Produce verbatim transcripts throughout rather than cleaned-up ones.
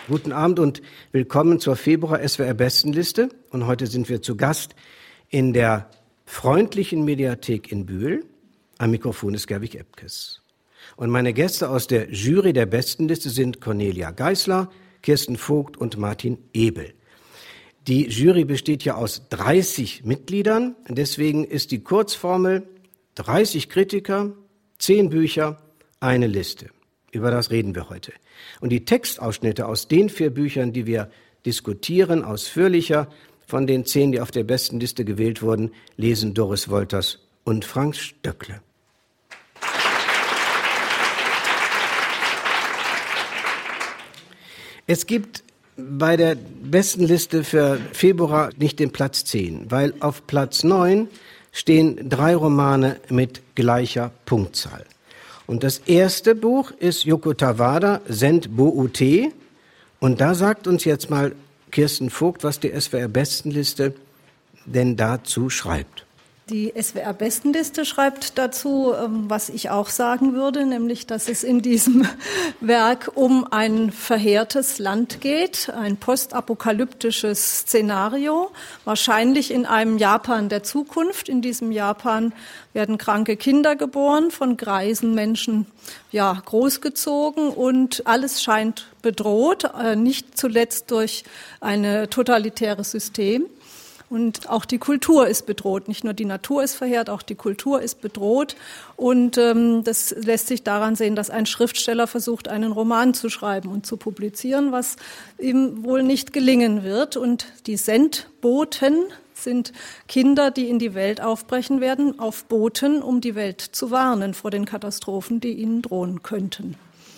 Guten Abend und willkommen zur Februar-S W R-Bestenliste. Und heute sind wir zu Gast in der freundlichen Mediathek in Bühl. Am Mikrofon ist Gerwig Epkes. Und meine Gäste aus der Jury der Bestenliste sind Cornelia Geisler, Kirsten Vogt und Martin Ebel. Die Jury besteht ja aus dreißig Mitgliedern. Deswegen ist die Kurzformel dreißig Kritiker, zehn Bücher, eine Liste. Über das reden wir heute. Und die Textausschnitte aus den vier Büchern, die wir diskutieren, ausführlicher, von den zehn, die auf der Bestenliste gewählt wurden, lesen Doris Wolters und Frank Stöckle. Es gibt bei der Bestenliste für Februar nicht den Platz zehn, weil auf Platz neun stehen drei Romane mit gleicher Punktzahl. Und das erste Buch ist Yoko Tawada, Send Bo U T. Und da sagt uns jetzt mal Kirsten Vogt, was die S W R-Bestenliste denn dazu schreibt. Die S W R-Bestenliste schreibt dazu, was ich auch sagen würde, nämlich, dass es in diesem Werk um ein verheertes Land geht, ein postapokalyptisches Szenario, wahrscheinlich in einem Japan der Zukunft. In diesem Japan werden kranke Kinder geboren, von greisen Menschen ja, großgezogen und alles scheint bedroht, nicht zuletzt durch ein totalitäres System. Und auch die Kultur ist bedroht. Nicht nur die Natur ist verheert, auch die Kultur ist bedroht. Und ähm, das lässt sich daran sehen, dass ein Schriftsteller versucht, einen Roman zu schreiben und zu publizieren, was ihm wohl nicht gelingen wird. Und die Sendboten sind Kinder, die in die Welt aufbrechen werden, auf Booten, um die Welt zu warnen vor den Katastrophen, die ihnen drohen könnten.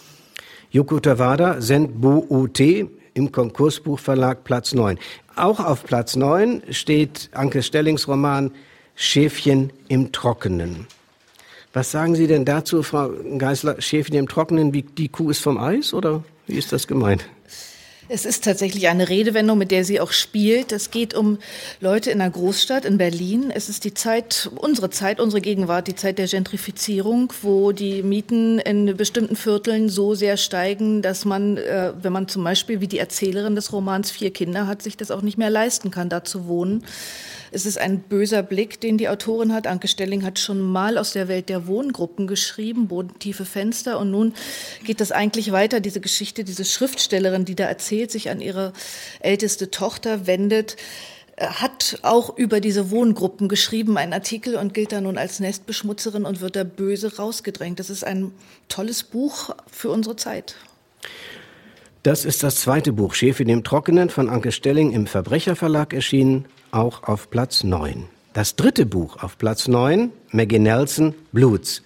Yoko Tawada, Send Bo U T, im Konkursbuchverlag Platz neun. Auch auf Platz neun steht Anke Stellings Roman Schäfchen im Trockenen. Was sagen Sie denn dazu, Frau Geisler? Schäfchen im Trockenen, wie die Kuh ist vom Eis, oder wie ist das gemeint? Es ist tatsächlich eine Redewendung, mit der sie auch spielt. Es geht um Leute in einer Großstadt, in Berlin. Es ist die Zeit, unsere Zeit, unsere Gegenwart, die Zeit der Gentrifizierung, wo die Mieten in bestimmten Vierteln so sehr steigen, dass man, äh, wenn man zum Beispiel wie die Erzählerin des Romans vier Kinder hat, sich das auch nicht mehr leisten kann, da zu wohnen. Es ist ein böser Blick, den die Autorin hat. Anke Stelling hat schon mal aus der Welt der Wohngruppen geschrieben, bodentiefe Fenster. Und nun geht das eigentlich weiter, diese Geschichte, diese Schriftstellerin, die da erzählt, sich an ihre älteste Tochter wendet, hat auch über diese Wohngruppen geschrieben, einen Artikel, und gilt da nun als Nestbeschmutzerin und wird da böse rausgedrängt. Das ist ein tolles Buch für unsere Zeit. Das ist das zweite Buch, Schäfchen im Trockenen, von Anke Stelling im Verbrecherverlag erschienen, auch auf Platz neun. Das dritte Buch auf Platz neun, Maggie Nelson, Bluts.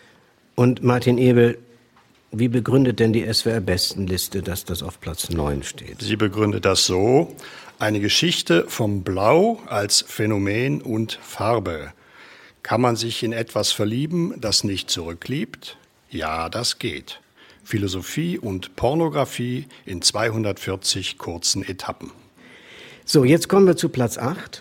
Und Martin Ebel, wie begründet denn die S W R-Bestenliste, dass das auf Platz neun steht? Sie begründet das so: eine Geschichte vom Blau als Phänomen und Farbe. Kann man sich in etwas verlieben, das nicht zurückliebt? Ja, das geht. Philosophie und Pornografie in zweihundertvierzig kurzen Etappen. So, jetzt kommen wir zu Platz acht.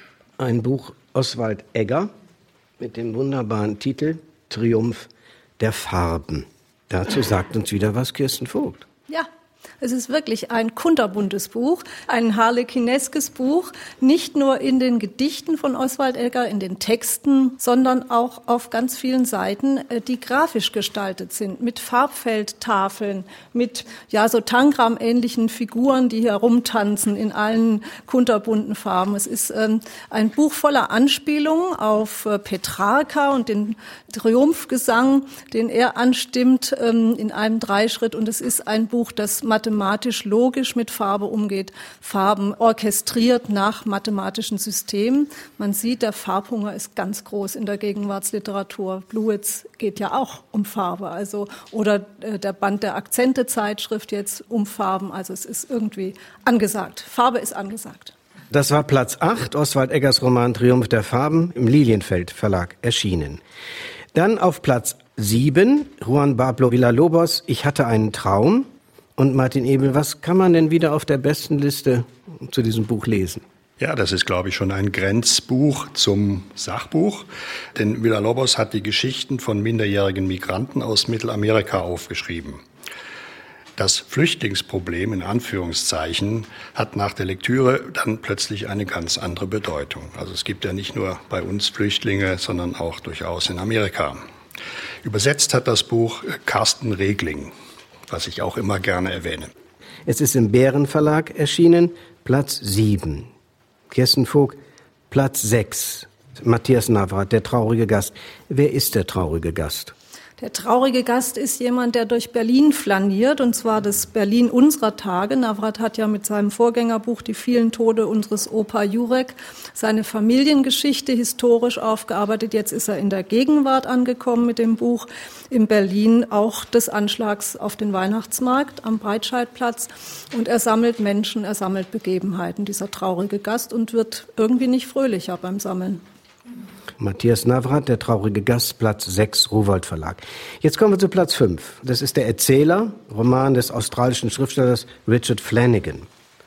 Ein Buch Oswald Egger mit dem wunderbaren Titel Triumph der Farben. Dazu sagt uns wieder was Kirsten Vogt. Ja. Es ist wirklich ein kunterbuntes Buch, ein harlekineskes Buch, nicht nur in den Gedichten von Oswald Egger, in den Texten, sondern auch auf ganz vielen Seiten, die grafisch gestaltet sind, mit Farbfeldtafeln, mit ja so Tangram-ähnlichen Figuren, die herumtanzen in allen kunterbunten Farben. Es ist ähm, ein Buch voller Anspielungen auf äh, Petrarca und den Triumphgesang, den er anstimmt ähm, in einem Dreischritt. Und es ist ein Buch, das mathematisch logisch mit Farbe umgeht, Farben orchestriert nach mathematischen Systemen. Man sieht, der Farbhunger ist ganz groß in der Gegenwartsliteratur. Bluets geht ja auch um Farbe, also oder äh, der Band der Akzente-Zeitschrift jetzt um Farben. Also es ist irgendwie angesagt. Farbe ist angesagt. Das war Platz acht, Oswald Eggers Roman Triumph der Farben, im Lilienfeld Verlag erschienen. Dann auf Platz sieben, Juan Pablo Villalobos, Ich hatte einen Traum. Und Martin Ebel, was kann man denn wieder auf der Bestenliste zu diesem Buch lesen? Ja, das ist, glaube ich, schon ein Grenzbuch zum Sachbuch. Denn Villalobos hat die Geschichten von minderjährigen Migranten aus Mittelamerika aufgeschrieben. Das Flüchtlingsproblem in Anführungszeichen hat nach der Lektüre dann plötzlich eine ganz andere Bedeutung. Also es gibt ja nicht nur bei uns Flüchtlinge, sondern auch durchaus in Amerika. Übersetzt hat das Buch Carsten Regling, was ich auch immer gerne erwähne. Es ist im Bären Verlag erschienen, Platz sieben. Kirsten Vogt, Platz sechs. Matthias Navrath, der traurige Gast. Wer ist der traurige Gast? Der traurige Gast ist jemand, der durch Berlin flaniert, und zwar das Berlin unserer Tage. Navrath hat ja mit seinem Vorgängerbuch Die vielen Tode unseres Opa Jurek seine Familiengeschichte historisch aufgearbeitet. Jetzt ist er in der Gegenwart angekommen mit dem Buch in Berlin, auch des Anschlags auf den Weihnachtsmarkt am Breitscheidplatz. Und er sammelt Menschen, er sammelt Begebenheiten, dieser traurige Gast, und wird irgendwie nicht fröhlicher beim Sammeln. Matthias Navrath, der traurige Gast, Platz sechs, Rowohlt Verlag. Jetzt kommen wir zu Platz fünf. Das ist der Erzähler, Roman des australischen Schriftstellers Richard Flanagan.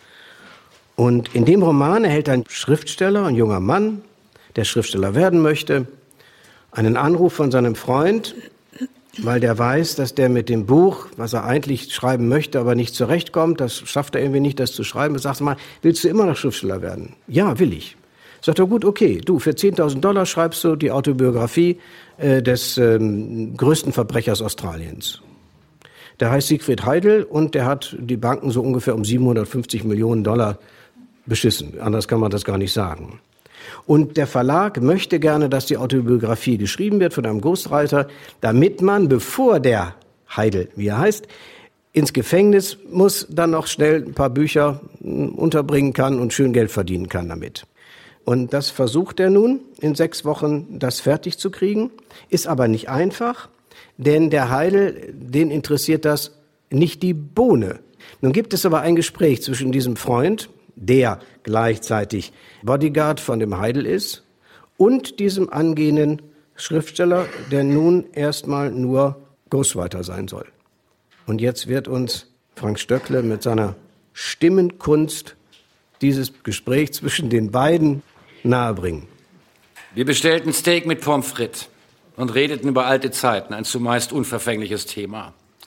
Und in dem Roman erhält ein Schriftsteller, ein junger Mann, der Schriftsteller werden möchte, einen Anruf von seinem Freund, weil der weiß, dass der mit dem Buch, was er eigentlich schreiben möchte, aber nicht zurechtkommt, das schafft er irgendwie nicht, das zu schreiben. Er sagt mal, willst du immer noch Schriftsteller werden? Ja, will ich. Sagt er, gut, okay, du, für zehntausend Dollar schreibst du die Autobiografie äh, des ähm, größten Verbrechers Australiens. Der heißt Siegfried Heidel und der hat die Banken so ungefähr um siebenhundertfünfzig Millionen Dollar beschissen. Anders kann man das gar nicht sagen. Und der Verlag möchte gerne, dass die Autobiografie geschrieben wird von einem Ghostwriter, damit man, bevor der Heidel, wie er heißt, ins Gefängnis muss, dann noch schnell ein paar Bücher unterbringen kann und schön Geld verdienen kann damit. Und das versucht er nun, in sechs Wochen das fertig zu kriegen, ist aber nicht einfach, denn der Heidel, den interessiert das nicht die Bohne. Nun gibt es aber ein Gespräch zwischen diesem Freund, der gleichzeitig Bodyguard von dem Heidel ist, und diesem angehenden Schriftsteller, der nun erstmal nur Ghostwriter sein soll. Und jetzt wird uns Frank Stöckle mit seiner Stimmenkunst dieses Gespräch zwischen den beiden nahebringen. Wir bestellten Steak mit Pommes frites und redeten über alte Zeiten, ein zumeist unverfängliches Thema.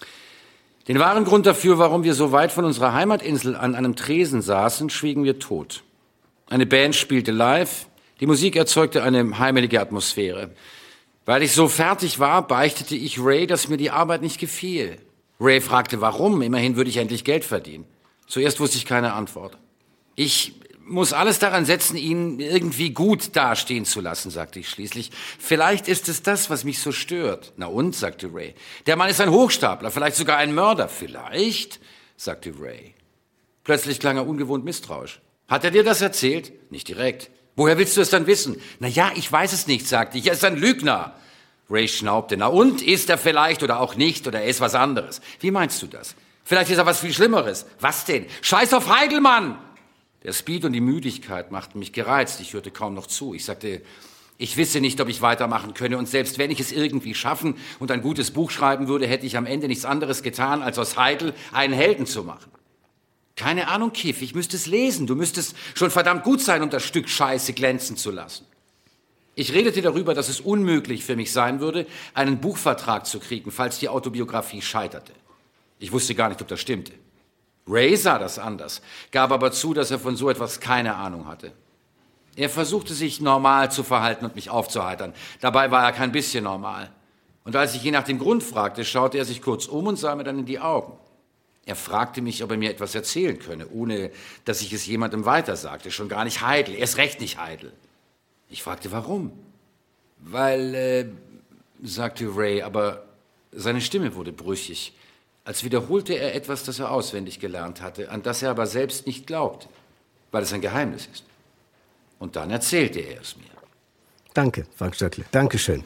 Den wahren Grund dafür, warum wir so weit von unserer Heimatinsel an einem Tresen saßen, schwiegen wir tot. Eine Band spielte live, die Musik erzeugte eine heimelige Atmosphäre. Weil ich so fertig war, beichtete ich Ray, dass mir die Arbeit nicht gefiel. Ray fragte, warum, immerhin würde ich endlich Geld verdienen. Zuerst wusste ich keine Antwort. Ich muss alles daran setzen, ihn irgendwie gut dastehen zu lassen, sagte ich schließlich. Vielleicht ist es das, was mich so stört. Na und, sagte Ray. Der Mann ist ein Hochstapler, vielleicht sogar ein Mörder. Vielleicht, sagte Ray. Plötzlich klang er ungewohnt misstrauisch. Hat er dir das erzählt? Nicht direkt. Woher willst du es dann wissen? Na ja, ich weiß es nicht, sagte ich. Er ist ein Lügner. Ray schnaubte. Na und, ist er vielleicht oder auch nicht oder er ist was anderes? Wie meinst du das? Vielleicht ist er was viel Schlimmeres. Was denn? Scheiß auf Heidelmann! Der Speed und die Müdigkeit machten mich gereizt. Ich hörte kaum noch zu. Ich sagte, ich wisse nicht, ob ich weitermachen könne. Und selbst wenn ich es irgendwie schaffen und ein gutes Buch schreiben würde, hätte ich am Ende nichts anderes getan, als aus Heidel einen Helden zu machen. Keine Ahnung, Kiff, ich müsste es lesen. Du müsstest schon verdammt gut sein, um das Stück Scheiße glänzen zu lassen. Ich redete darüber, dass es unmöglich für mich sein würde, einen Buchvertrag zu kriegen, falls die Autobiografie scheiterte. Ich wusste gar nicht, ob das stimmte. Ray sah das anders, gab aber zu, dass er von so etwas keine Ahnung hatte. Er versuchte sich normal zu verhalten und mich aufzuheitern. Dabei war er kein bisschen normal. Und als ich ihn nach dem Grund fragte, schaute er sich kurz um und sah mir dann in die Augen. Er fragte mich, ob er mir etwas erzählen könne, ohne dass ich es jemandem weitersagte. Schon gar nicht Heidel, erst recht nicht Heidel. Ich fragte, warum? Weil, äh, sagte Ray, aber seine Stimme wurde brüchig. Als wiederholte er etwas, das er auswendig gelernt hatte, an das er aber selbst nicht glaubte, weil es ein Geheimnis ist. Und dann erzählte er es mir. Danke, Frank Stöckle. Dankeschön.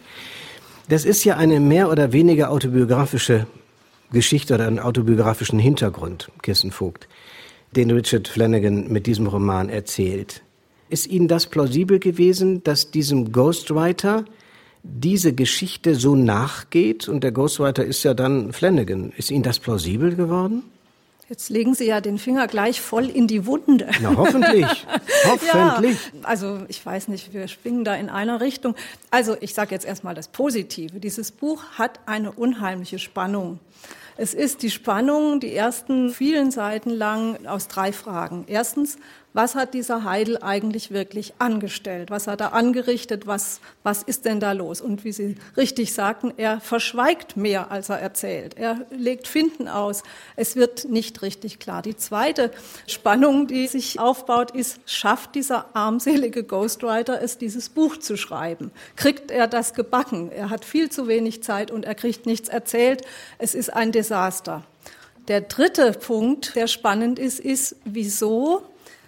Das ist ja eine mehr oder weniger autobiografische Geschichte oder einen autobiografischen Hintergrund, Kirsten Vogt, den Richard Flanagan mit diesem Roman erzählt. Ist Ihnen das plausibel gewesen, dass diesem Ghostwriter diese Geschichte so nachgeht? Und der Ghostwriter ist ja dann Flanagan. Ist Ihnen das plausibel geworden? Jetzt legen Sie ja den Finger gleich voll in die Wunde. Na, hoffentlich. Hoffentlich. Ja, also ich weiß nicht, wir springen da in einer Richtung. Also ich sage jetzt erstmal das Positive. Dieses Buch hat eine unheimliche Spannung. Es ist die Spannung, die ersten vielen Seiten lang, aus drei Fragen. Erstens, was hat dieser Heidel eigentlich wirklich angestellt? Was hat er angerichtet? Was, was ist denn da los? Und wie Sie richtig sagten, er verschweigt mehr, als er erzählt. Er legt Finten aus. Es wird nicht richtig klar. Die zweite Spannung, die sich aufbaut, ist, schafft dieser armselige Ghostwriter es, dieses Buch zu schreiben? Kriegt er das gebacken? Er hat viel zu wenig Zeit und er kriegt nichts erzählt. Es ist ein Desaster. Der dritte Punkt, der spannend ist, ist, wieso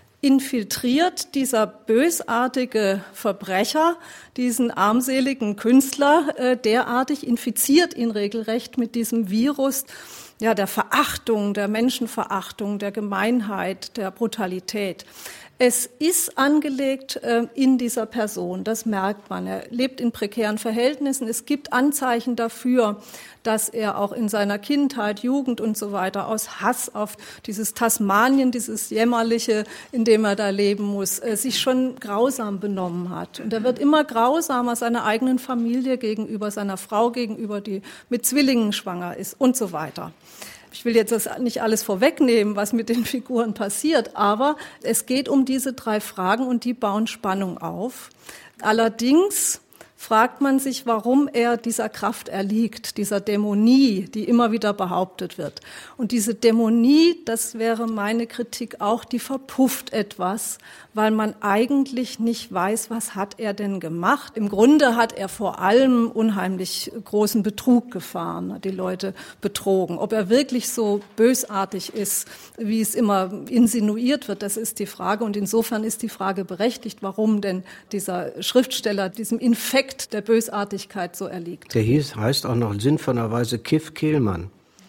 infiltriert dieser bösartige Verbrecher diesen armseligen Künstler äh, derartig, infiziert ihn regelrecht mit diesem Virus, ja, der Verachtung, der Menschenverachtung, der Gemeinheit, der Brutalität. Es ist angelegt äh, in dieser Person, das merkt man. Er lebt in prekären Verhältnissen. Es gibt Anzeichen dafür, dass er auch in seiner Kindheit, Jugend und so weiter aus Hass auf dieses Tasmanien, dieses Jämmerliche, in dem er da leben muss, äh, sich schon grausam benommen hat. Und er wird immer grausamer seiner eigenen Familie gegenüber, seiner Frau gegenüber, die mit Zwillingen schwanger ist und so weiter. Ich will jetzt das nicht alles vorwegnehmen, was mit den Figuren passiert, aber es geht um diese drei Fragen und die bauen Spannung auf. Allerdings fragt man sich, warum er dieser Kraft erliegt, dieser Dämonie, die immer wieder behauptet wird. Und diese Dämonie, das wäre meine Kritik auch, die verpufft etwas, weil man eigentlich nicht weiß, was hat er denn gemacht. Im Grunde hat er vor allem unheimlich großen Betrug gefahren, die Leute betrogen. Ob er wirklich so bösartig ist, wie es immer insinuiert wird, das ist die Frage. Und insofern ist die Frage berechtigt, warum denn dieser Schriftsteller diesem Infekt der Bösartigkeit so erliegt. Der hieß, heißt auch noch sinnvollerweise Kiff Kehlmann.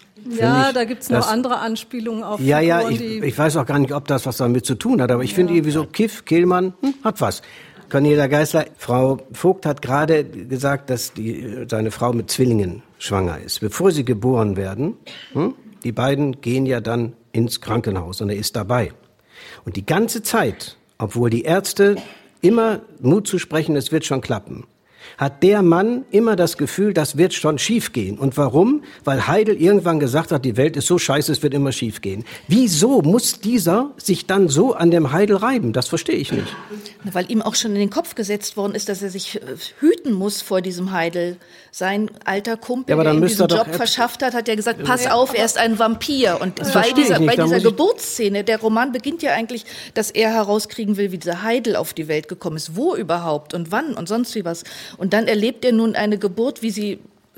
Ja, ich, da gibt's noch andere Anspielungen auf Ja, Figuren, ja, ich, die ich weiß auch gar nicht, ob das was damit zu tun hat, aber ich ja. finde irgendwie so, Kiff, Kehlmann, hm, hat was. Cornelia Geisler, Frau Vogt hat gerade gesagt, dass die, seine Frau mit Zwillingen schwanger ist. Bevor sie geboren werden, hm, die beiden gehen ja dann ins Krankenhaus und er ist dabei. Und die ganze Zeit, obwohl die Ärzte immer Mut zu sprechen, es wird schon klappen, hat der Mann immer das Gefühl, das wird schon schiefgehen. Und warum? Weil Heidel irgendwann gesagt hat, die Welt ist so scheiße, es wird immer schiefgehen. Wieso muss dieser sich dann so an dem Heidel reiben? Das verstehe ich nicht. Weil ihm auch schon in den Kopf gesetzt worden ist, dass er sich hüten muss vor diesem Heidel. Sein alter Kumpel, ja, der ihm diesen Job doch, verschafft hat, hat ja gesagt, pass auf, er ist ein Vampir. Und das bei dieser, nicht, bei dieser ich... Geburtsszene, der Roman beginnt ja eigentlich, dass er herauskriegen will, wie dieser Heidel auf die Welt gekommen ist, wo überhaupt und wann und sonst wie was. Und dann erlebt er nun eine Geburt, wie sie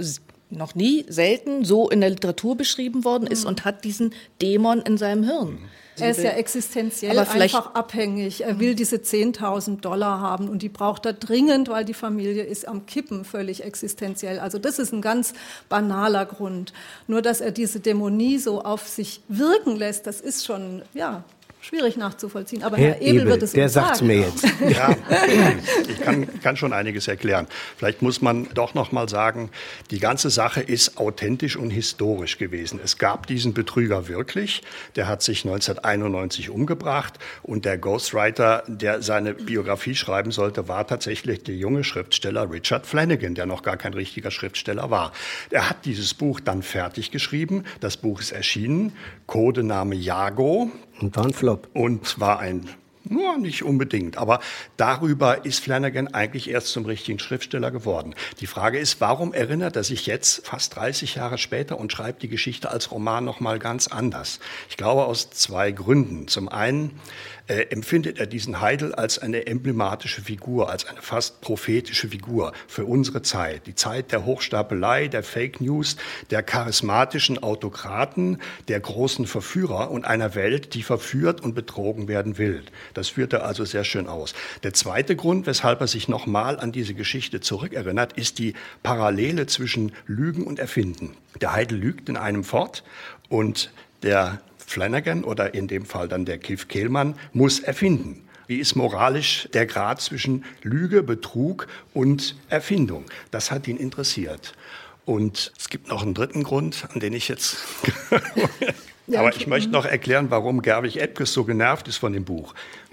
noch nie, selten so in der Literatur beschrieben worden ist, mhm. und hat diesen Dämon in seinem Hirn. Er ist ja existenziell einfach abhängig. Er will diese zehntausend Dollar haben und die braucht er dringend, weil die Familie ist am Kippen, völlig existenziell. Also das ist ein ganz banaler Grund. Nur, dass er diese Dämonie so auf sich wirken lässt, das ist schon, ja, schwierig nachzuvollziehen, aber Herr, Herr Ebel, Ebel wird es der uns sagt's sagen. mir jetzt. Ja, ich kann, kann schon einiges erklären. Vielleicht muss man doch noch mal sagen, die ganze Sache ist authentisch und historisch gewesen. Es gab diesen Betrüger wirklich, der hat sich neunzehnhunderteinundneunzig umgebracht und der Ghostwriter, der seine Biografie schreiben sollte, war tatsächlich der junge Schriftsteller Richard Flanagan, der noch gar kein richtiger Schriftsteller war. Er hat dieses Buch dann fertig geschrieben, das Buch ist erschienen, Codename Jago. Und war ein Flop. Und war ein, nur nicht unbedingt, aber darüber ist Flanagan eigentlich erst zum richtigen Schriftsteller geworden. Die Frage ist, warum erinnert er sich jetzt fast dreißig Jahre später und schreibt die Geschichte als Roman noch mal ganz anders? Ich glaube aus zwei Gründen. Zum einen äh, empfindet er diesen Heidel als eine emblematische Figur, als eine fast prophetische Figur für unsere Zeit. Die Zeit der Hochstapelei, der Fake News, der charismatischen Autokraten, der großen Verführer und einer Welt, die verführt und betrogen werden will. Das führt er also sehr schön aus. Der zweite Grund, weshalb er sich nochmal an diese Geschichte zurückerinnert, ist die Parallele zwischen Lügen und Erfinden. Der Heidel lügt in einem fort und der Flanagan oder in dem Fall dann der Kiff Kehlmann muss erfinden. Wie ist moralisch der Grad zwischen Lüge, Betrug und Erfindung? Das hat ihn interessiert. Und es gibt noch einen dritten Grund, an den ich jetzt... Ja, aber ich möchte noch erklären, warum Gerwig Epkes so genervt ist von dem Buch.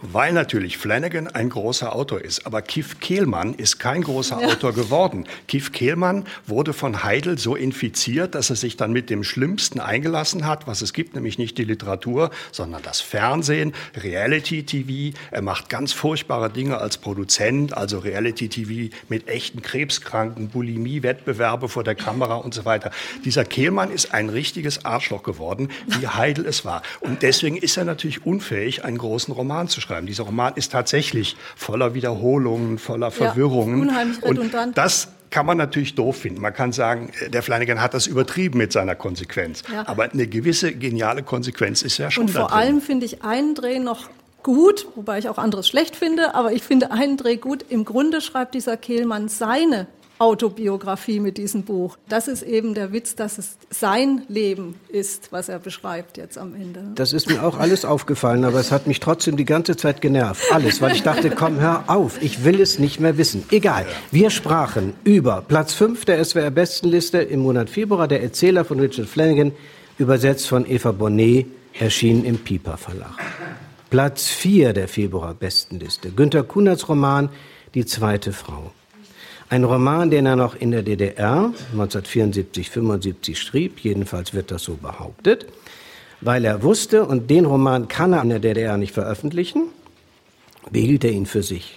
Weil natürlich Flanagan ein großer Autor ist. Aber Kiff Kehlmann ist kein großer ja. Autor geworden. Kiff Kehlmann wurde von Heidel so infiziert, dass er sich dann mit dem Schlimmsten eingelassen hat, was es gibt, nämlich nicht die Literatur, sondern das Fernsehen, Reality-T V. Er macht ganz furchtbare Dinge als Produzent, also Reality-T V mit echten Krebskranken, Bulimie-Wettbewerbe vor der Kamera und so weiter. Dieser Kehlmann ist ein richtiges Arschloch geworden, wie Heidel es war. Und deswegen ist er natürlich unfähig, einen großen Roman zu schreiben. Dieser Roman ist tatsächlich voller Wiederholungen, voller Verwirrungen. Ja, unheimlich redundant. Und das kann man natürlich doof finden. Man kann sagen, der Flanagan hat das übertrieben mit seiner Konsequenz. Ja. Aber eine gewisse geniale Konsequenz ist ja schon da drin. Und vor allem finde ich einen Dreh noch gut, wobei ich auch anderes schlecht finde, aber ich finde einen Dreh gut. Im Grunde schreibt dieser Kehlmann seine Autobiografie mit diesem Buch. Das ist eben der Witz, dass es sein Leben ist, was er beschreibt jetzt am Ende. Das ist mir auch alles aufgefallen, aber es hat mich trotzdem die ganze Zeit genervt. Alles, weil ich dachte, komm, hör auf, ich will es nicht mehr wissen. Egal. Wir sprachen über Platz fünf der S W R-Bestenliste im Monat Februar, der Erzähler von Richard Flanagan, übersetzt von Eva Bonnet, erschienen im Piper Verlag. Platz vier der Februar-Bestenliste, Günter Kunerts Roman Die zweite Frau. Ein Roman, den er noch in der D D R neunzehnhundertvierundsiebzig fünfundsiebzig schrieb, jedenfalls wird das so behauptet, weil er wusste, und den Roman kann er in der D D R nicht veröffentlichen, behielt er ihn für sich.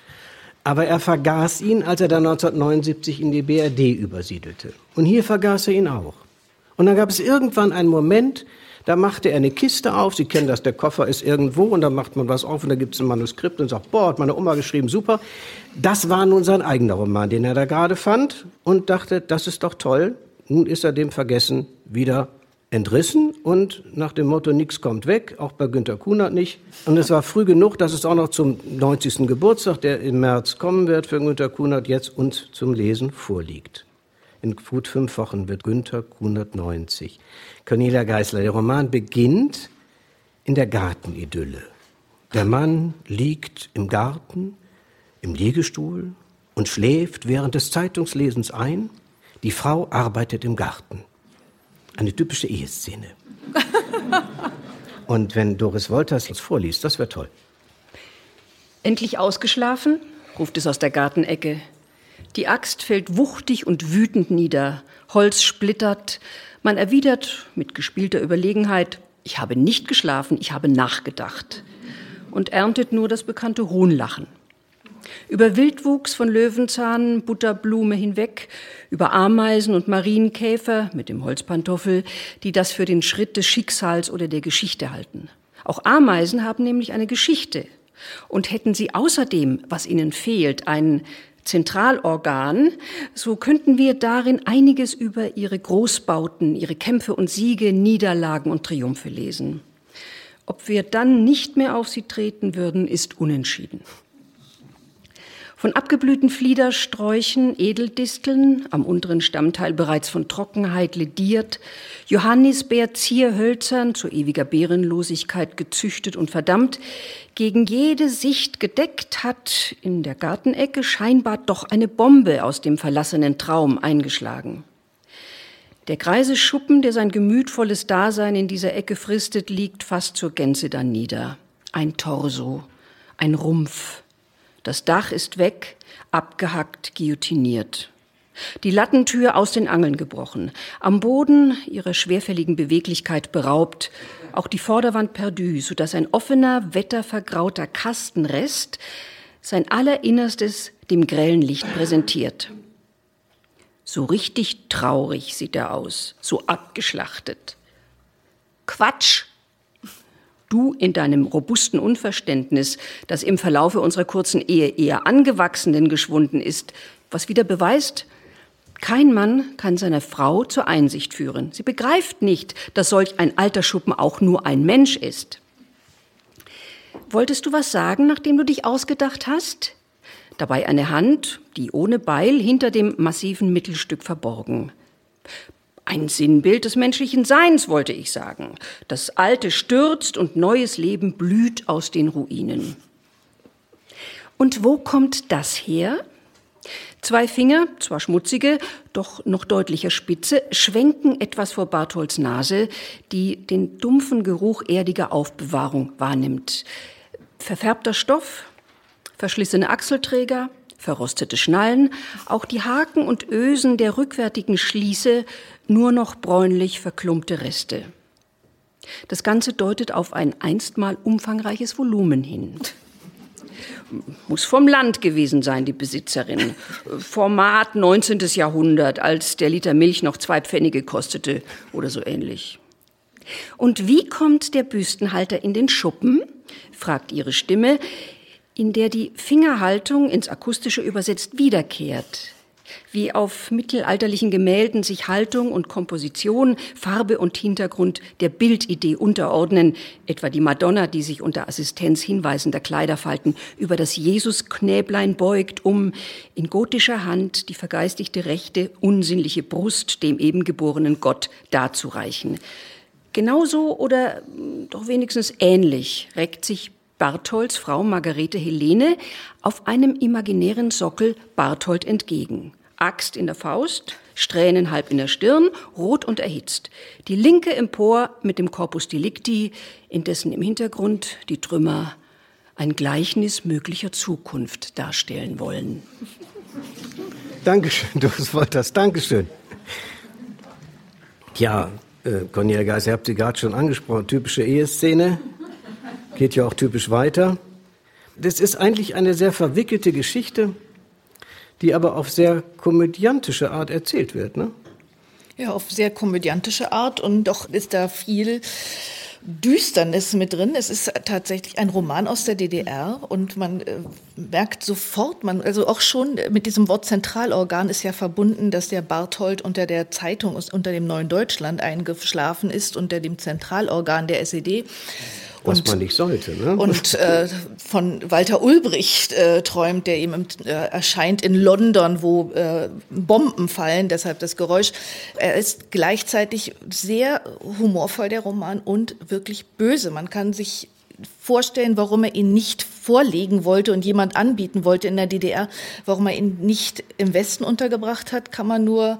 Aber er vergaß ihn, als er dann neunzehnhundertneunundsiebzig in die B R D übersiedelte. Und hier vergaß er ihn auch. Und dann gab es irgendwann einen Moment, da machte er eine Kiste auf, Sie kennen das, der Koffer ist irgendwo und dann macht man was auf und da gibt es ein Manuskript und sagt, boah, hat meine Oma geschrieben, super. Das war nun sein eigener Roman, den er da gerade fand und dachte, das ist doch toll. Nun ist er dem Vergessen wieder entrissen und nach dem Motto, nichts kommt weg, auch bei Günter Kunert nicht. Und es war früh genug, dass es auch noch zum neunzigsten Geburtstag, der im März kommen wird für Günter Kunert, jetzt uns zum Lesen vorliegt. In gut fünf Wochen wird Günter Kunert neunzig. Cornelia Geisler, der Roman beginnt in der Gartenidylle. Der Mann liegt im Garten, im Liegestuhl und schläft während des Zeitungslesens ein. Die Frau arbeitet im Garten. Eine typische Eheszene. Und wenn Doris Wolters das vorliest, das wäre toll. Endlich ausgeschlafen, ruft es aus der Gartenecke. Die Axt fällt wuchtig und wütend nieder. Holz splittert. Man erwidert mit gespielter Überlegenheit, ich habe nicht geschlafen, ich habe nachgedacht. Und erntet nur das bekannte Hohnlachen. Über Wildwuchs von Löwenzahn, Butterblume hinweg, über Ameisen und Marienkäfer mit dem Holzpantoffel, die das für den Schritt des Schicksals oder der Geschichte halten. Auch Ameisen haben nämlich eine Geschichte. Und hätten sie außerdem, was ihnen fehlt, ein Zentralorgan, so könnten wir darin einiges über ihre Großbauten, ihre Kämpfe und Siege, Niederlagen und Triumphe lesen. Ob wir dann nicht mehr auf sie treten würden, ist unentschieden. Von abgeblühten Fliedersträuchen, Edeldisteln, am unteren Stammteil bereits von Trockenheit lediert, Johannisbeer zierhölzern, zu ewiger Beerenlosigkeit gezüchtet und verdammt, gegen jede Sicht gedeckt hat in der Gartenecke scheinbar doch eine Bombe aus dem verlassenen Traum eingeschlagen. Der greise Schuppen, der sein gemütvolles Dasein in dieser Ecke fristet, liegt fast zur Gänze danieder. Ein Torso, ein Rumpf. Das Dach ist weg, abgehackt, guillotiniert. Die Lattentür aus den Angeln gebrochen, am Boden ihrer schwerfälligen Beweglichkeit beraubt, auch die Vorderwand perdu, sodass ein offener, wettervergrauter Kastenrest sein Allerinnerstes dem grellen Licht präsentiert. So richtig traurig sieht er aus, so abgeschlachtet. Quatsch! Du in deinem robusten Unverständnis, das im Verlaufe unserer kurzen Ehe eher angewachsenen geschwunden ist, was wieder beweist, kein Mann kann seine Frau zur Einsicht führen. Sie begreift nicht, dass solch ein alter Schuppen auch nur ein Mensch ist. Wolltest du was sagen, nachdem du dich ausgedacht hast? Dabei eine Hand, die ohne Beil hinter dem massiven Mittelstück verborgen. Ein Sinnbild des menschlichen Seins, wollte ich sagen. Das Alte stürzt und neues Leben blüht aus den Ruinen. Und wo kommt das her? Zwei Finger, zwar schmutzige, doch noch deutlicher spitze, schwenken etwas vor Bartholds Nase, die den dumpfen Geruch erdiger Aufbewahrung wahrnimmt. Verfärbter Stoff, verschlissene Achselträger, verrostete Schnallen, auch die Haken und Ösen der rückwärtigen Schließe nur noch bräunlich verklumpte Reste. Das Ganze deutet auf ein einstmal umfangreiches Volumen hin. Muss vom Land gewesen sein, die Besitzerin. Format neunzehntes Jahrhundert, als der Liter Milch noch zwei Pfennige kostete oder so ähnlich. Und wie kommt der Büstenhalter in den Schuppen? Fragt ihre Stimme, in der die Fingerhaltung ins Akustische übersetzt wiederkehrt. Wie auf mittelalterlichen Gemälden sich Haltung und Komposition, Farbe und Hintergrund der Bildidee unterordnen, etwa die Madonna, die sich unter Assistenz hinweisender Kleiderfalten über das Jesusknäblein beugt, um in gotischer Hand die vergeistigte rechte, unsinnliche Brust dem eben geborenen Gott darzureichen. Genauso oder doch wenigstens ähnlich reckt sich Bartholds Frau Margarete Helene auf einem imaginären Sockel Barthold entgegen. Axt in der Faust, Strähnen halb in der Stirn, rot und erhitzt. Die linke empor mit dem Corpus Delicti, in dessen im Hintergrund die Trümmer ein Gleichnis möglicher Zukunft darstellen wollen. Dankeschön, Doris Wolters, Dankeschön. Ja, äh, Cornelia Geis, ihr habt sie gerade schon angesprochen, typische Eheszene. Geht ja auch typisch weiter. Das ist eigentlich eine sehr verwickelte Geschichte, die aber auf sehr komödiantische Art erzählt wird, ne? Ja, auf sehr komödiantische Art, und doch ist da viel Düsternis mit drin. Es ist tatsächlich ein Roman aus der D D R, und man äh, merkt sofort, man, also auch schon mit diesem Wort Zentralorgan ist ja verbunden, dass der Barthold unter der Zeitung, unter dem Neuen Deutschland eingeschlafen ist, unter dem Zentralorgan der S E D. Was und, man nicht sollte, ne? Und äh, von Walter Ulbricht äh, träumt, der ihm äh, erscheint in London, wo äh, Bomben fallen, deshalb das Geräusch. Er ist gleichzeitig sehr humorvoll, der Roman, und wirklich böse. Man kann sich vorstellen, warum er ihn nicht vorlegen wollte und jemand anbieten wollte in der D D R, warum er ihn nicht im Westen untergebracht hat, kann man nur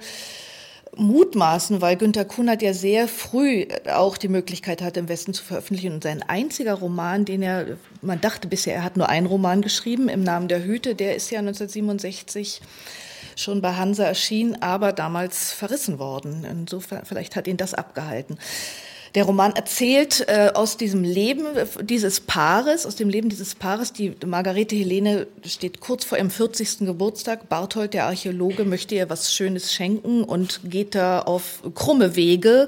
mutmaßen, weil Günter Kunert ja sehr früh auch die Möglichkeit hatte, im Westen zu veröffentlichen. Und sein einziger Roman, den er, man dachte bisher, er hat nur einen Roman geschrieben, Im Namen der Hüte, der ist ja neunzehnhundertsiebenundsechzig schon bei Hansa erschienen, aber damals verrissen worden. Insofern, vielleicht hat ihn das abgehalten. Der Roman erzählt äh, aus diesem Leben dieses Paares, aus dem Leben dieses Paares. Die Margarete Helene steht kurz vor ihrem vierzigsten Geburtstag. Barthold, der Archäologe, möchte ihr was Schönes schenken und geht da auf krumme Wege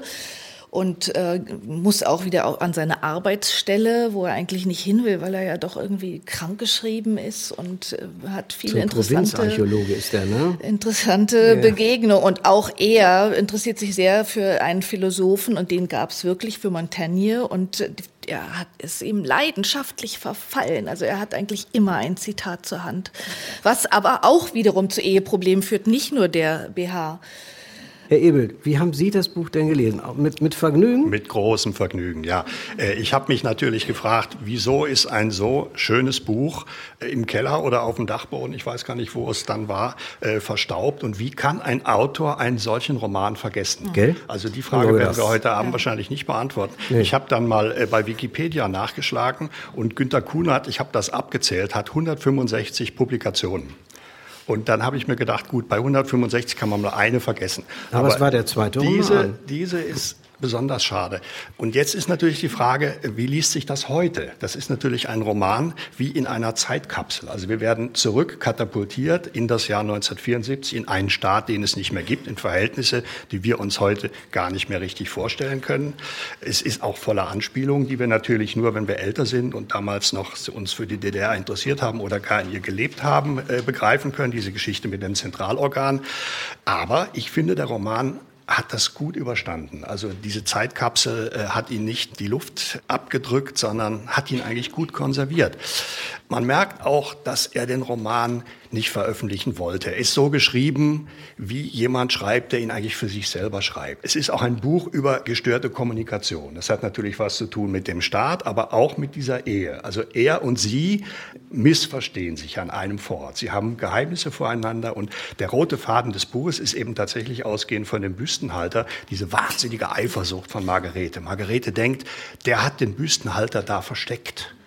und äh, muss auch wieder auch an seine Arbeitsstelle, wo er eigentlich nicht hin will, weil er ja doch irgendwie krankgeschrieben ist, und äh, hat viele Zum interessante, Provinzarchäologe ist der, ne? interessante Ja. Begegnungen. Und auch er interessiert sich sehr für einen Philosophen, und den gab es wirklich, für Montaigne, und äh, er hat es ihm leidenschaftlich verfallen. Also er hat eigentlich immer ein Zitat zur Hand. Was aber auch wiederum zu Eheproblemen führt, nicht nur der B H. Herr Ebel, wie haben Sie das Buch denn gelesen? Auch mit, mit Vergnügen? Mit großem Vergnügen, ja. Ich habe mich natürlich gefragt, wieso ist ein so schönes Buch im Keller oder auf dem Dachboden, ich weiß gar nicht, wo es dann war, verstaubt, und wie kann ein Autor einen solchen Roman vergessen? Gell? Also die Frage Oh, werden das- wir heute Abend wahrscheinlich nicht beantworten. Nee. Ich habe dann mal bei Wikipedia nachgeschlagen, und Günter Kunert, ich habe das abgezählt, hat hundertfünfundsechzig Publikationen. Und dann habe ich mir gedacht, gut, bei hundertfünfundsechzig kann man mal eine vergessen. Aber es war der zweite diese, Roman. Diese ist besonders schade. Und jetzt ist natürlich die Frage, wie liest sich das heute? Das ist natürlich ein Roman wie in einer Zeitkapsel. Also wir werden zurückkatapultiert in das Jahr neunzehnhundertvierundsiebzig, in einen Staat, den es nicht mehr gibt, in Verhältnisse, die wir uns heute gar nicht mehr richtig vorstellen können. Es ist auch voller Anspielungen, die wir natürlich nur, wenn wir älter sind und damals noch uns für die D D R interessiert haben oder gar in ihr gelebt haben, äh, begreifen können, diese Geschichte mit den Zentralorganen. Aber ich finde, der Roman hat das gut überstanden. Also diese Zeitkapsel äh, hat ihn nicht die Luft abgedrückt, sondern hat ihn eigentlich gut konserviert. Man merkt auch, dass er den Roman nicht veröffentlichen wollte. Er ist so geschrieben, wie jemand schreibt, der ihn eigentlich für sich selber schreibt. Es ist auch ein Buch über gestörte Kommunikation. Das hat natürlich was zu tun mit dem Staat, aber auch mit dieser Ehe. Also er und sie missverstehen sich an einem Ort. Sie haben Geheimnisse voreinander, und der rote Faden des Buches ist eben tatsächlich ausgehend von dem Büstenhalter, diese wahnsinnige Eifersucht von Margarete. Margarete denkt, der hat den Büstenhalter da versteckt.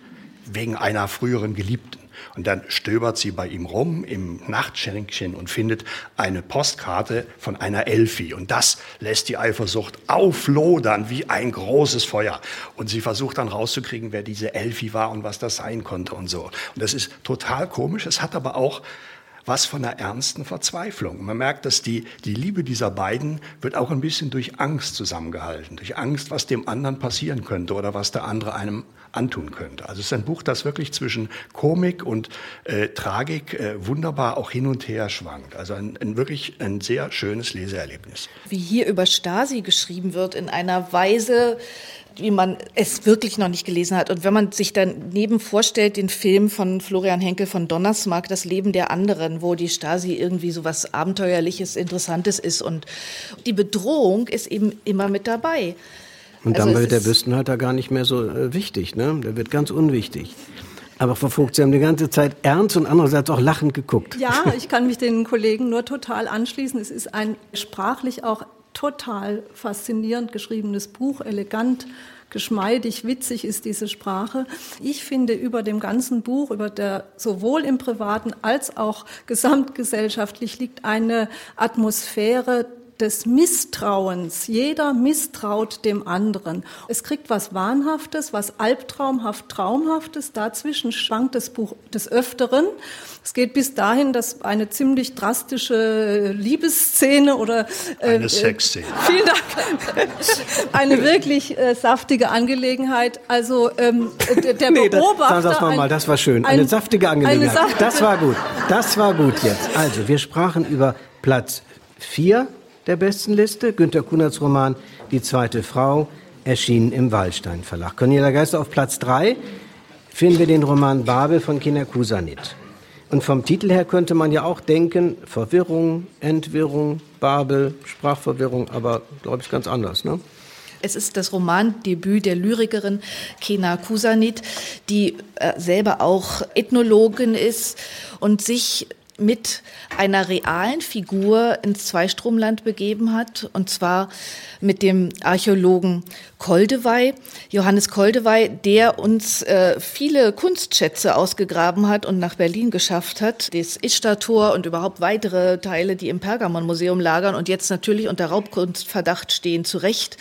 wegen einer früheren Geliebten. Und dann stöbert sie bei ihm rum im Nachtschränkchen und findet eine Postkarte von einer Elfi. Und das lässt die Eifersucht auflodern wie ein großes Feuer. Und sie versucht dann rauszukriegen, wer diese Elfi war und was das sein konnte und so. Und das ist total komisch. Es hat aber auch was von einer ernsten Verzweiflung. Man merkt, dass die, die Liebe dieser beiden wird auch ein bisschen durch Angst zusammengehalten. Durch Angst, was dem anderen passieren könnte oder was der andere einem antun könnte. Also es ist ein Buch, das wirklich zwischen Komik und äh, Tragik äh, wunderbar auch hin und her schwankt. Also ein, ein wirklich ein sehr schönes Leseerlebnis. Wie hier über Stasi geschrieben wird in einer Weise, wie man es wirklich noch nicht gelesen hat. Und wenn man sich daneben vorstellt, den Film von Florian Henkel von Donnersmarck, Das Leben der anderen, wo die Stasi irgendwie so was Abenteuerliches, Interessantes ist und die Bedrohung ist eben immer mit dabei. Und also dann wird der Wüstenhalter gar nicht mehr so äh, wichtig, ne? Der wird ganz unwichtig. Aber Frau Vogt, Sie haben die ganze Zeit ernst und andererseits auch lachend geguckt. Ja, ich kann mich den Kollegen nur total anschließen. Es ist ein sprachlich auch total faszinierend geschriebenes Buch, elegant, geschmeidig, witzig ist diese Sprache. Ich finde, über dem ganzen Buch, über der sowohl im Privaten als auch gesamtgesellschaftlich liegt eine Atmosphäre des Misstrauens. Jeder misstraut dem anderen. Es kriegt was Wahnhaftes, was albtraumhaft Traumhaftes. Dazwischen schwankt das Buch des Öfteren. Es geht bis dahin, dass eine ziemlich drastische Liebesszene oder äh, eine Sexszene. Vielen Dank. Eine wirklich äh, saftige Angelegenheit. Also ähm, der, der nee, Beobachter. Das, das, mal, das war schön. Eine ein, saftige Angelegenheit. Eine saftige das war gut. Das war gut jetzt. Also wir sprachen über Platz vier der Bestenliste, Günter Kunerts Roman Die zweite Frau, erschienen im Wallstein Verlag. Cornelia Geister auf Platz drei finden wir den Roman Babel von Kina Kusanit. Und vom Titel her könnte man ja auch denken, Verwirrung, Entwirrung, Babel, Sprachverwirrung, aber glaube ich ganz anders, ne? Es ist das Romandebüt der Lyrikerin Kina Kusanit, die äh, selber auch Ethnologin ist und sich mit einer realen Figur ins Zweistromland begeben hat, und zwar mit dem Archäologen Koldewey, Johannes Koldewey, der uns äh, viele Kunstschätze ausgegraben hat und nach Berlin geschafft hat, das Ishtar-Tor und überhaupt weitere Teile, die im Pergamon-Museum lagern und jetzt natürlich unter Raubkunstverdacht stehen, zu Recht.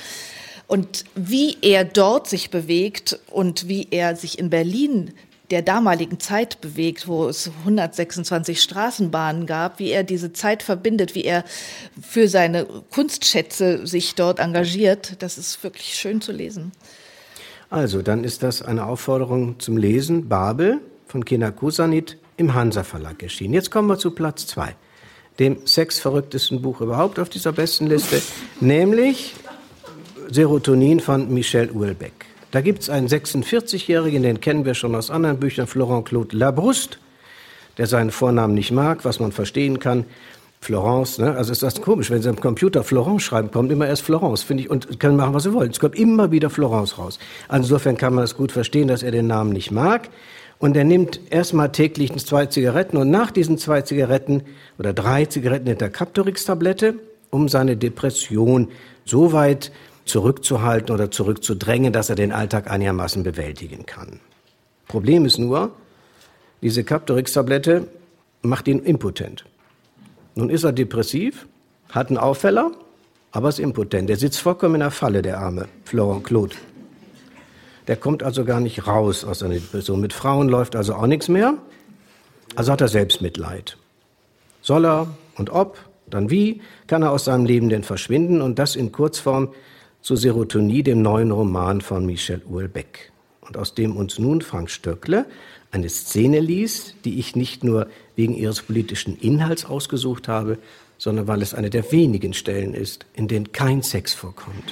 Und wie er dort sich bewegt und wie er sich in Berlin der damaligen Zeit bewegt, wo es hundertsechsundzwanzig Straßenbahnen gab, wie er diese Zeit verbindet, wie er für seine Kunstschätze sich dort engagiert, das ist wirklich schön zu lesen. Also, dann ist das eine Aufforderung zum Lesen. Babel von Kina Kusanit im Hansa Verlag erschienen. Jetzt kommen wir zu Platz zwei, dem sexverrücktesten Buch überhaupt auf dieser Bestenliste, nämlich Serotonin von Michel Houellebecq. Da gibt es einen sechsundvierzigjährigen, den kennen wir schon aus anderen Büchern, Florent-Claude Labrouste, der seinen Vornamen nicht mag, was man verstehen kann. Florence, ne? Also ist das komisch, wenn Sie am Computer Florence schreiben, kommt immer erst Florence, finde ich, und können machen, was Sie wollen. Es kommt immer wieder Florence raus. Also insofern kann man das gut verstehen, dass er den Namen nicht mag. Und er nimmt erstmal täglich zwei Zigaretten und nach diesen zwei Zigaretten oder drei Zigaretten nimmt er Captorix-Tablette, um seine Depression so weit zurückzuhalten oder zurückzudrängen, dass er den Alltag einigermaßen bewältigen kann. Problem ist nur, diese Captorix-Tablette macht ihn impotent. Nun ist er depressiv, hat einen Auffäller, aber ist impotent. Der sitzt vollkommen in der Falle, der arme Florent Claude. Der kommt also gar nicht raus aus seiner Depression. Mit Frauen läuft also auch nichts mehr. Also hat er Selbstmitleid. Soll er und ob, dann wie, kann er aus seinem Leben denn verschwinden? Und das in Kurzform zu Serotonin, dem neuen Roman von Michel Houellebecq. Und aus dem uns nun Frank Stöckle eine Szene liest, die ich nicht nur wegen ihres politischen Inhalts ausgesucht habe, sondern weil es eine der wenigen Stellen ist, in denen kein Sex vorkommt.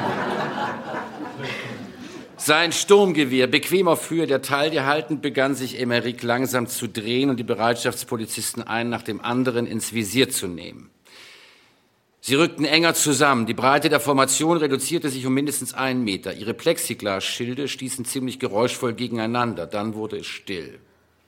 Sein Sturmgewehr bequem auf Höhe der Taille haltend, begann sich Emeric langsam zu drehen und die Bereitschaftspolizisten einen nach dem anderen ins Visier zu nehmen. Sie rückten enger zusammen. Die Breite der Formation reduzierte sich um mindestens einen Meter. Ihre Plexiglasschilde stießen ziemlich geräuschvoll gegeneinander. Dann wurde es still.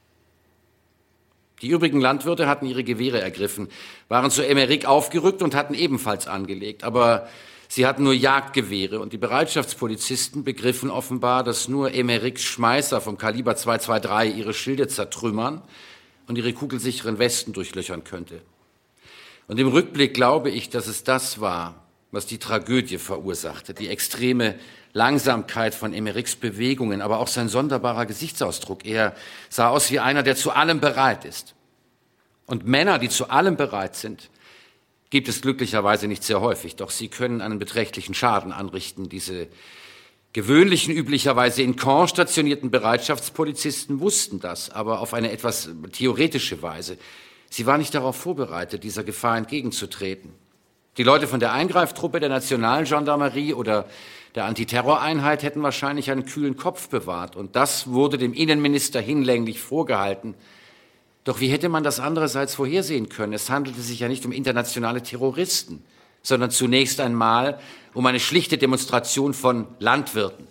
Die übrigen Landwirte hatten ihre Gewehre ergriffen, waren zu Emeric aufgerückt und hatten ebenfalls angelegt. Aber Sie hatten nur Jagdgewehre und die Bereitschaftspolizisten begriffen offenbar, dass nur Emmerichs Schmeißer vom Kaliber zwei zwei drei ihre Schilde zertrümmern und ihre kugelsicheren Westen durchlöchern könnte. Und im Rückblick glaube ich, dass es das war, was die Tragödie verursachte, die extreme Langsamkeit von Emmerichs Bewegungen, aber auch sein sonderbarer Gesichtsausdruck. Er sah aus wie einer, der zu allem bereit ist. Und Männer, die zu allem bereit sind, gibt es glücklicherweise nicht sehr häufig, doch sie können einen beträchtlichen Schaden anrichten. Diese gewöhnlichen, üblicherweise in Caen stationierten Bereitschaftspolizisten wussten das, aber auf eine etwas theoretische Weise. Sie waren nicht darauf vorbereitet, dieser Gefahr entgegenzutreten. Die Leute von der Eingreiftruppe der Nationalgendarmerie oder der Antiterroreinheit hätten wahrscheinlich einen kühlen Kopf bewahrt. Und das wurde dem Innenminister hinlänglich vorgehalten. Doch wie hätte man das andererseits vorhersehen können? Es handelte sich ja nicht um internationale Terroristen, sondern zunächst einmal um eine schlichte Demonstration von Landwirten.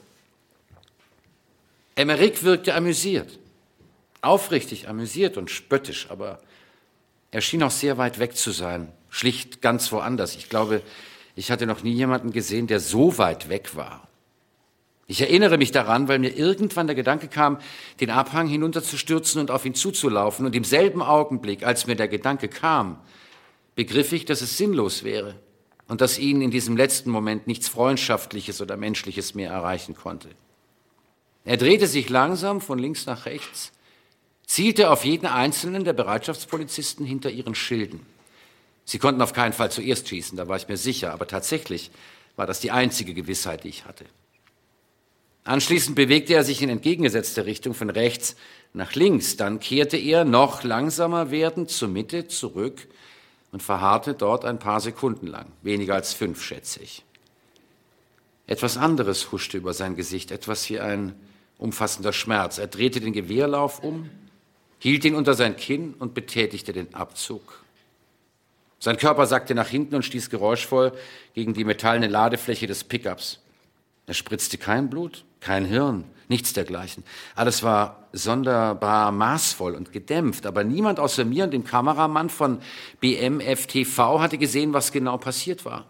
Emmerich wirkte amüsiert, aufrichtig amüsiert und spöttisch, aber er schien auch sehr weit weg zu sein, schlicht ganz woanders. Ich glaube, ich hatte noch nie jemanden gesehen, der so weit weg war. Ich erinnere mich daran, weil mir irgendwann der Gedanke kam, den Abhang hinunterzustürzen und auf ihn zuzulaufen. Und im selben Augenblick, als mir der Gedanke kam, begriff ich, dass es sinnlos wäre und dass ihn in diesem letzten Moment nichts Freundschaftliches oder Menschliches mehr erreichen konnte. Er drehte sich langsam von links nach rechts, zielte auf jeden einzelnen der Bereitschaftspolizisten hinter ihren Schilden. Sie konnten auf keinen Fall zuerst schießen, da war ich mir sicher, aber tatsächlich war das die einzige Gewissheit, die ich hatte. Anschließend bewegte er sich in entgegengesetzte Richtung von rechts nach links. Dann kehrte er, noch langsamer werdend, zur Mitte zurück und verharrte dort ein paar Sekunden lang. Weniger als fünf, schätze ich. Etwas anderes huschte über sein Gesicht, etwas wie ein umfassender Schmerz. Er drehte den Gewehrlauf um, hielt ihn unter sein Kinn und betätigte den Abzug. Sein Körper sackte nach hinten und stieß geräuschvoll gegen die metallene Ladefläche des Pickups. Er spritzte kein Blut, kein Hirn, nichts dergleichen. Alles war sonderbar maßvoll und gedämpft, aber niemand außer mir und dem Kameramann von B M F T V hatte gesehen, was genau passiert war.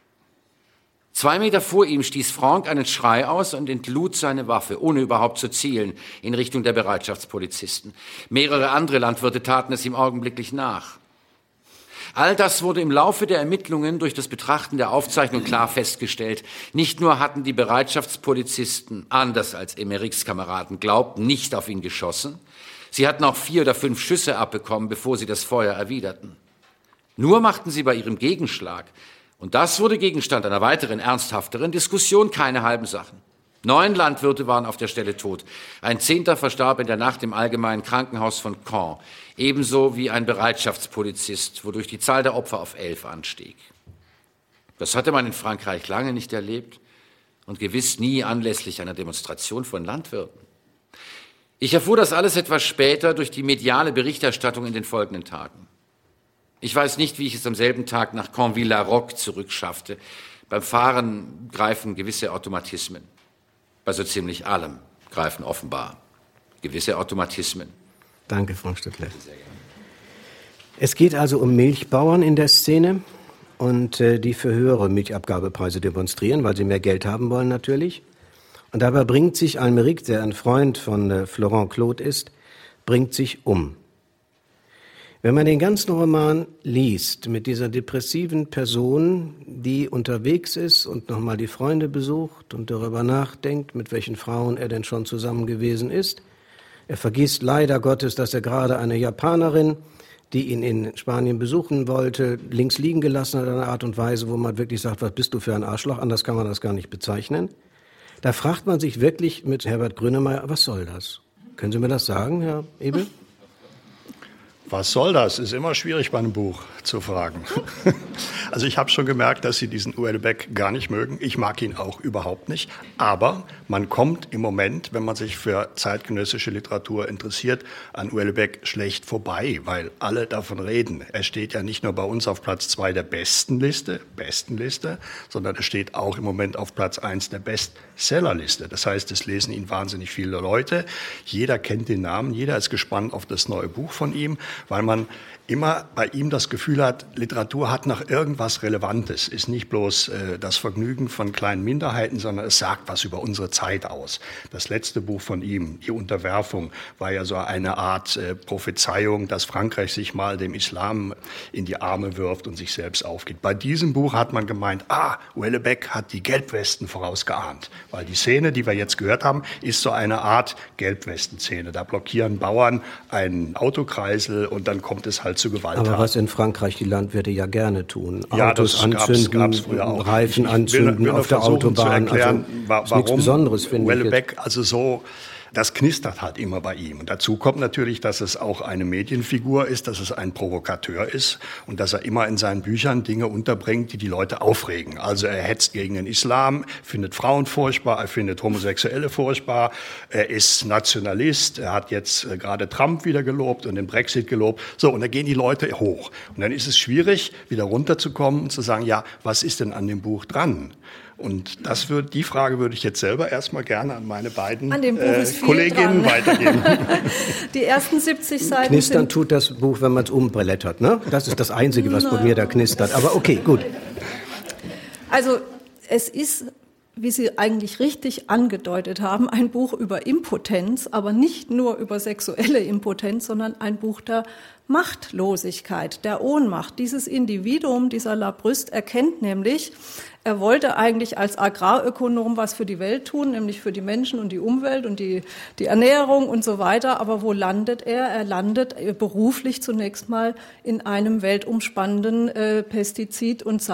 Zwei Meter vor ihm stieß Franck einen Schrei aus und entlud seine Waffe, ohne überhaupt zu zielen, in Richtung der Bereitschaftspolizisten. Mehrere andere Landwirte taten es ihm augenblicklich nach. All das wurde im Laufe der Ermittlungen durch das Betrachten der Aufzeichnung klar festgestellt. Nicht nur hatten die Bereitschaftspolizisten, anders als Emmerichs Kameraden glaubten, nicht auf ihn geschossen, sie hatten auch vier oder fünf Schüsse abbekommen, bevor sie das Feuer erwiderten. Nur machten sie bei ihrem Gegenschlag, und das wurde Gegenstand einer weiteren ernsthafteren Diskussion, keine halben Sachen. Neun Landwirte waren auf der Stelle tot. Ein Zehnter verstarb in der Nacht im allgemeinen Krankenhaus von Caen, ebenso wie ein Bereitschaftspolizist, wodurch die Zahl der Opfer auf elf anstieg. Das hatte man in Frankreich lange nicht erlebt und gewiss nie anlässlich einer Demonstration von Landwirten. Ich erfuhr das alles etwas später durch die mediale Berichterstattung in den folgenden Tagen. Ich weiß nicht, wie ich es am selben Tag nach Canville-la-Roque zurückschaffte. Beim Fahren greifen gewisse Automatismen. Bei so ziemlich allem greifen offenbar gewisse Automatismen. Danke, Frank Stückle. Es geht also um Milchbauern in der Szene und äh, die für höhere Milchabgabepreise demonstrieren, weil sie mehr Geld haben wollen natürlich. Und dabei bringt sich Almeric, der ein Freund von äh, Florent Claude ist, bringt sich um. Wenn man den ganzen Roman liest mit dieser depressiven Person, die unterwegs ist und nochmal die Freunde besucht und darüber nachdenkt, mit welchen Frauen er denn schon zusammen gewesen ist, er vergisst leider Gottes, dass er gerade eine Japanerin, die ihn in Spanien besuchen wollte, links liegen gelassen hat, in einer Art und Weise, wo man wirklich sagt, was bist du für ein Arschloch, anders kann man das gar nicht bezeichnen. Da fragt man sich wirklich mit Herbert Grönemeyer, was soll das? Können Sie mir das sagen, Herr Ebel? Was soll das? Ist immer schwierig bei einem Buch zu fragen. Also ich habe schon gemerkt, dass Sie diesen Houellebecq gar nicht mögen. Ich mag ihn auch überhaupt nicht. Aber man kommt im Moment, wenn man sich für zeitgenössische Literatur interessiert, an Houellebecq schlecht vorbei, weil alle davon reden. Er steht ja nicht nur bei uns auf Platz zwei der besten Liste, besten Liste, sondern er steht auch im Moment auf Platz eins der Bestsellerliste. Das heißt, es lesen ihn wahnsinnig viele Leute. Jeder kennt den Namen, jeder ist gespannt auf das neue Buch von ihm. weil man immer bei ihm das Gefühl hat, Literatur hat noch irgendwas Relevantes, ist nicht bloß äh, das Vergnügen von kleinen Minderheiten, sondern es sagt was über unsere Zeit aus. Das letzte Buch von ihm, Die Unterwerfung, war ja so eine Art äh, Prophezeiung, dass Frankreich sich mal dem Islam in die Arme wirft und sich selbst aufgeht. Bei diesem Buch hat man gemeint, ah, Houellebecq hat die Gelbwesten vorausgeahnt, weil die Szene, die wir jetzt gehört haben, ist so eine Art Gelbwesten-Szene. Da blockieren Bauern einen Autokreisel und dann kommt es halt zu Gewalttaten. Aber was in Frankreich die Landwirte ja gerne tun. Ja, Autos das anzünden, gab's, gab's früher auch. Reifen ich, ich anzünden will, will auf der Autobahn. Zu erklären, also, nichts Besonderes, finde ich. Houellebecq also so, das knistert halt immer bei ihm. Und dazu kommt natürlich, dass es auch eine Medienfigur ist, dass es ein Provokateur ist und dass er immer in seinen Büchern Dinge unterbringt, die die Leute aufregen. Also er hetzt gegen den Islam, findet Frauen furchtbar, er findet Homosexuelle furchtbar, er ist Nationalist, er hat jetzt gerade Trump wieder gelobt und den Brexit gelobt. So, und da gehen die Leute hoch. Und dann ist es schwierig, wieder runterzukommen und zu sagen, ja, was ist denn an dem Buch dran? Und das wird, die Frage würde ich jetzt selber erstmal gerne an meine beiden an dem Buch äh, ist viel Kolleginnen dran. weitergeben. Die ersten siebzig Seiten Knistern sind tut das Buch, wenn man es umblättert, ne? Das ist das Einzige, was bei mir da knistert. Aber okay, gut. Also es ist, wie Sie eigentlich richtig angedeutet haben, ein Buch über Impotenz, aber nicht nur über sexuelle Impotenz, sondern ein Buch der Machtlosigkeit, der Ohnmacht. Dieses Individuum, dieser Labrüst, erkennt nämlich, er wollte eigentlich als Agrarökonom was für die Welt tun, nämlich für die Menschen und die Umwelt und die, die Ernährung und so weiter. Aber wo landet er? Er landet beruflich zunächst mal in einem weltumspannenden äh, Pestizid- und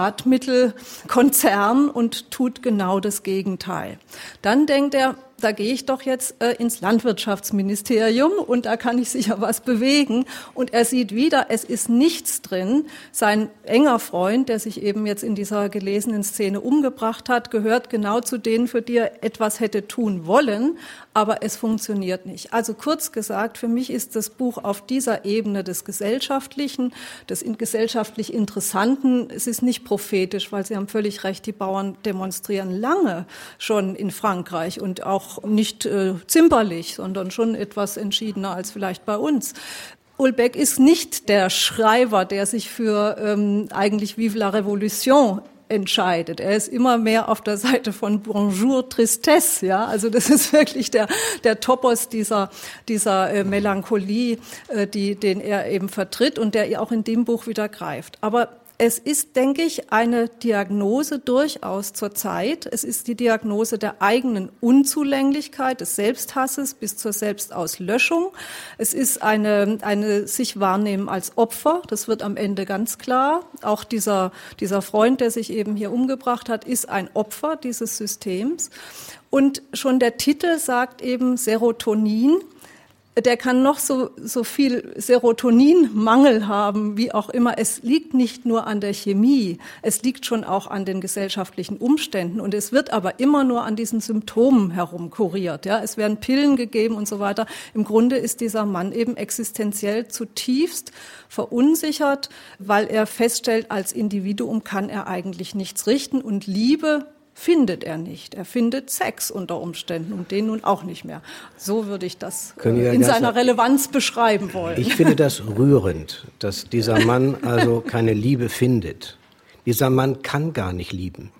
Saatmittelkonzern und tut genau das Gegenteil. Dann denkt er, da gehe ich doch jetzt äh, ins Landwirtschaftsministerium und da kann ich sicher was bewegen. Und er sieht wieder, es ist nichts drin. Sein enger Freund, der sich eben jetzt in dieser gelesenen Szene umgebracht hat, gehört genau zu denen, für die er etwas hätte tun wollen, aber es funktioniert nicht. Also kurz gesagt, für mich ist das Buch auf dieser Ebene des Gesellschaftlichen, des gesellschaftlich Interessanten. Es ist nicht prophetisch, weil Sie haben völlig recht, die Bauern demonstrieren lange schon in Frankreich und auch nicht äh, zimperlich, sondern schon etwas entschiedener als vielleicht bei uns. Houellebecq ist nicht der Schreiber, der sich für ähm, eigentlich Vive la Révolution entscheidet. Er ist immer mehr auf der Seite von Bonjour Tristesse, ja. Also das ist wirklich der der Topos dieser dieser äh, Melancholie, äh, die den er eben vertritt und der auch in dem Buch wieder greift. Aber es ist, denke ich, eine Diagnose durchaus zur Zeit. Es ist die Diagnose der eigenen Unzulänglichkeit, des Selbsthasses bis zur Selbstauslöschung. Es ist eine, eine sich wahrnehmen als Opfer. Das wird am Ende ganz klar. Auch dieser, dieser Freund, der sich eben hier umgebracht hat, ist ein Opfer dieses Systems. Und schon der Titel sagt eben Serotonin. Der kann noch so, so viel Serotoninmangel haben, wie auch immer. Es liegt nicht nur an der Chemie, es liegt schon auch an den gesellschaftlichen Umständen. Und es wird aber immer nur an diesen Symptomen herumkuriert. Ja, es werden Pillen gegeben und so weiter. Im Grunde ist dieser Mann eben existenziell zutiefst verunsichert, weil er feststellt, als Individuum kann er eigentlich nichts richten und Liebe findet er nicht. Er findet Sex unter Umständen und den nun auch nicht mehr. So würde ich das äh, in seiner Relevanz beschreiben wollen. Ich finde das rührend, dass dieser Mann also keine Liebe findet. Dieser Mann kann gar nicht lieben.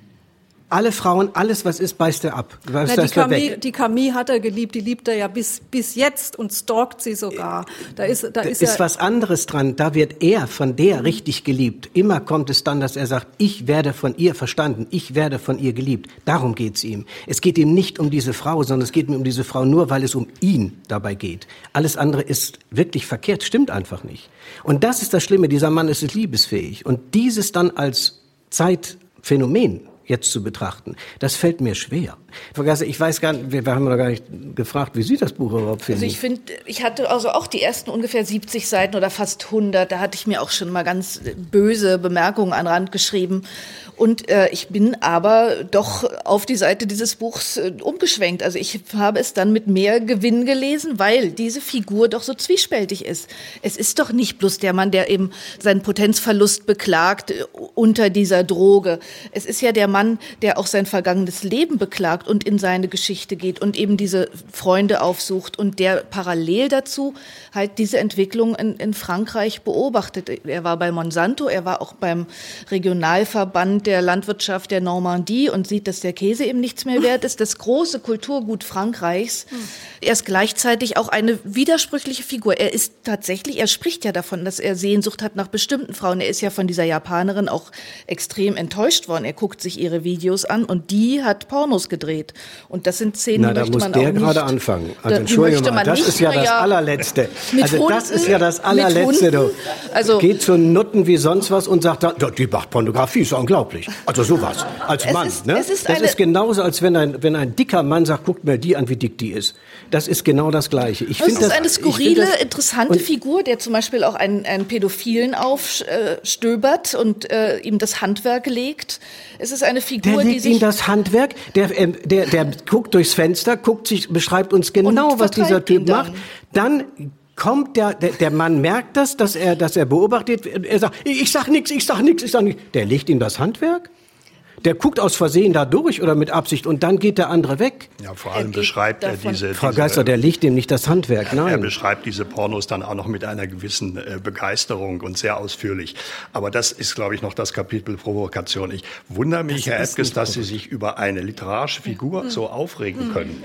Alle Frauen, alles, was ist, beißt er ab. Na, die, Camille, die Camille hat er geliebt, die liebt er ja bis, bis jetzt und stalkt sie sogar. Da ist, da da ist, ist was anderes dran. Da wird er von der richtig geliebt. Immer kommt es dann, dass er sagt, ich werde von ihr verstanden, ich werde von ihr geliebt. Darum geht's ihm. Es geht ihm nicht um diese Frau, sondern es geht ihm um diese Frau nur, weil es um ihn dabei geht. Alles andere ist wirklich verkehrt, stimmt einfach nicht. Und das ist das Schlimme, dieser Mann ist liebesfähig. Und dieses dann als Zeitphänomen jetzt zu betrachten, das fällt mir schwer. Frau Gasser, ich weiß gar nicht, wir, wir haben noch gar nicht gefragt, wie Sie das Buch überhaupt finden. Also ich finde, ich hatte also auch die ersten ungefähr siebzig Seiten oder fast hundert, da hatte ich mir auch schon mal ganz böse Bemerkungen an den Rand geschrieben. Und äh, ich bin aber doch auf die Seite dieses Buchs äh, umgeschwenkt. Also ich habe es dann mit mehr Gewinn gelesen, weil diese Figur doch so zwiespältig ist. Es ist doch nicht bloß der Mann, der eben seinen Potenzverlust beklagt äh, unter dieser Droge. Es ist ja der Mann, der auch sein vergangenes Leben beklagt und in seine Geschichte geht und eben diese Freunde aufsucht und der parallel dazu halt diese Entwicklung in, in Frankreich beobachtet. Er war bei Monsanto, er war auch beim Regionalverband der Landwirtschaft der Normandie und sieht, dass der Käse eben nichts mehr wert ist. Das große Kulturgut Frankreichs. Er ist gleichzeitig auch eine widersprüchliche Figur. Er ist tatsächlich, er spricht ja davon, dass er Sehnsucht hat nach bestimmten Frauen. Er ist ja von dieser Japanerin auch extrem enttäuscht worden. Er guckt sich ihre Videos an und die hat Pornos gedreht. Und das sind Szenen, Na, die möchte man auch nicht. da muss der gerade anfangen. Also da, Entschuldigung mal, das nicht, ist ja das ja, allerletzte. Also Hunden, das ist ja das allerletzte. Du also, geht zu Nutten wie sonst was und sagt, da, die macht Pornografie, ist unglaublich. Also sowas, als Mann. Ist, ne? ist das eine, ist genauso, als wenn ein, wenn ein dicker Mann sagt, guckt mir die an, wie dick die ist. Das ist genau das Gleiche. Ich das ist das, eine skurrile, das, interessante Figur, der zum Beispiel auch einen, einen Pädophilen aufstöbert und äh, ihm das Handwerk legt. Es ist eine Figur, der die legt sich... ihm das Handwerk, der, äh, der, der guckt durchs Fenster, guckt sich, beschreibt uns genau, was dieser Typ macht. Dann kommt der, der, der Mann merkt das, dass er, dass er beobachtet wird. Er sagt, ich sag nichts, ich sag nichts, ich sag nichts. Der legt ihm das Handwerk. Der guckt aus Versehen da durch oder mit Absicht und dann geht der andere weg. Ja, vor allem er beschreibt er diese... Frau diese, Geister, der legt ihm nicht das Handwerk, nein. Er beschreibt diese Pornos dann auch noch mit einer gewissen äh, Begeisterung und sehr ausführlich. Aber das ist, glaube ich, noch das Kapitel Provokation. Ich wundere mich, Herr Epkes, dass Sie sich über eine literarische Figur so aufregen können.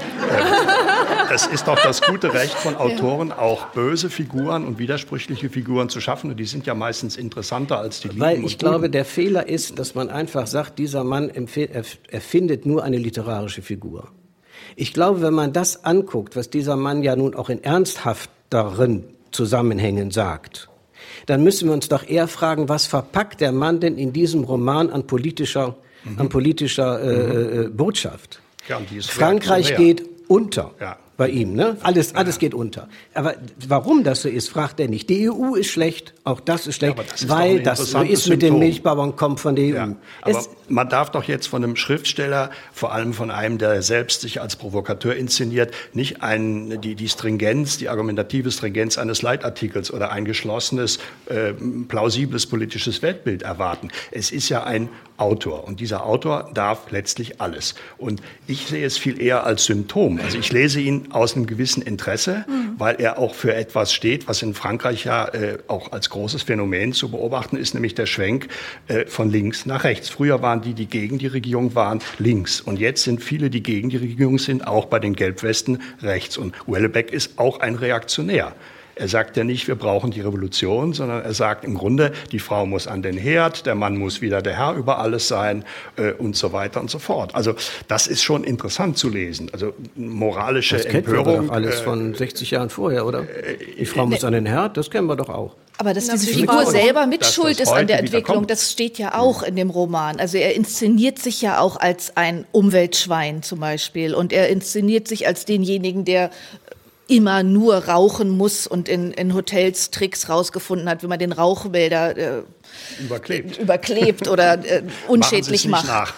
ähm, es ist doch das gute Recht von Autoren, auch böse Figuren und widersprüchliche Figuren zu schaffen. Und die sind ja meistens interessanter als die Lieben. Weil ich glaube, der Fehler ist, dass man einfach sagt, dieser Mann erfindet nur eine literarische Figur. Ich glaube, wenn man das anguckt, was dieser Mann ja nun auch in ernsthafteren Zusammenhängen sagt, dann müssen wir uns doch eher fragen, was verpackt der Mann denn in diesem Roman an politischer, mhm. an politischer äh, äh, Botschaft? Ja, und die ist Frankreich geht unter. Ja. Bei ihm, ne? Alles, alles ja. geht unter. Aber warum das so ist, fragt er nicht. Die E U ist schlecht, auch das ist schlecht, ja, das ist weil das so ist mit den Milchbauern, kommt von der E U. Ja, aber es, man darf doch jetzt von einem Schriftsteller, vor allem von einem, der selbst sich als Provokateur inszeniert, nicht einen, die, die Stringenz, die argumentative Stringenz eines Leitartikels oder ein geschlossenes, äh, plausibles politisches Weltbild erwarten. Es ist ja ein Autor und dieser Autor darf letztlich alles. Und ich sehe es viel eher als Symptom. Also ich lese ihn aus einem gewissen Interesse, mhm. weil er auch für etwas steht, was in Frankreich ja äh, auch als großes Phänomen zu beobachten ist, nämlich der Schwenk äh, von links nach rechts. Früher waren die, die gegen die Regierung waren, links. Und jetzt sind viele, die gegen die Regierung sind, auch bei den Gelbwesten rechts. Und Houellebecq ist auch ein Reaktionär. Er sagt ja nicht, wir brauchen die Revolution, sondern er sagt im Grunde, die Frau muss an den Herd, der Mann muss wieder der Herr über alles sein äh, und so weiter und so fort. Also das ist schon interessant zu lesen. Also moralische das Empörung. Das kennen wir doch alles äh, von sechzig Jahren vorher, oder? Die Frau äh, muss an den Herd, das kennen wir doch auch. Aber dass diese Figur selber mitschuld ist an der Entwicklung, das steht ja auch in dem Roman. Also er inszeniert sich ja auch als ein Umweltschwein zum Beispiel. Und er inszeniert sich als denjenigen, der immer nur rauchen muss und in, in Hotels Tricks rausgefunden hat, wie man den Rauchmelder äh, überklebt. überklebt oder äh, unschädlich macht. Nach.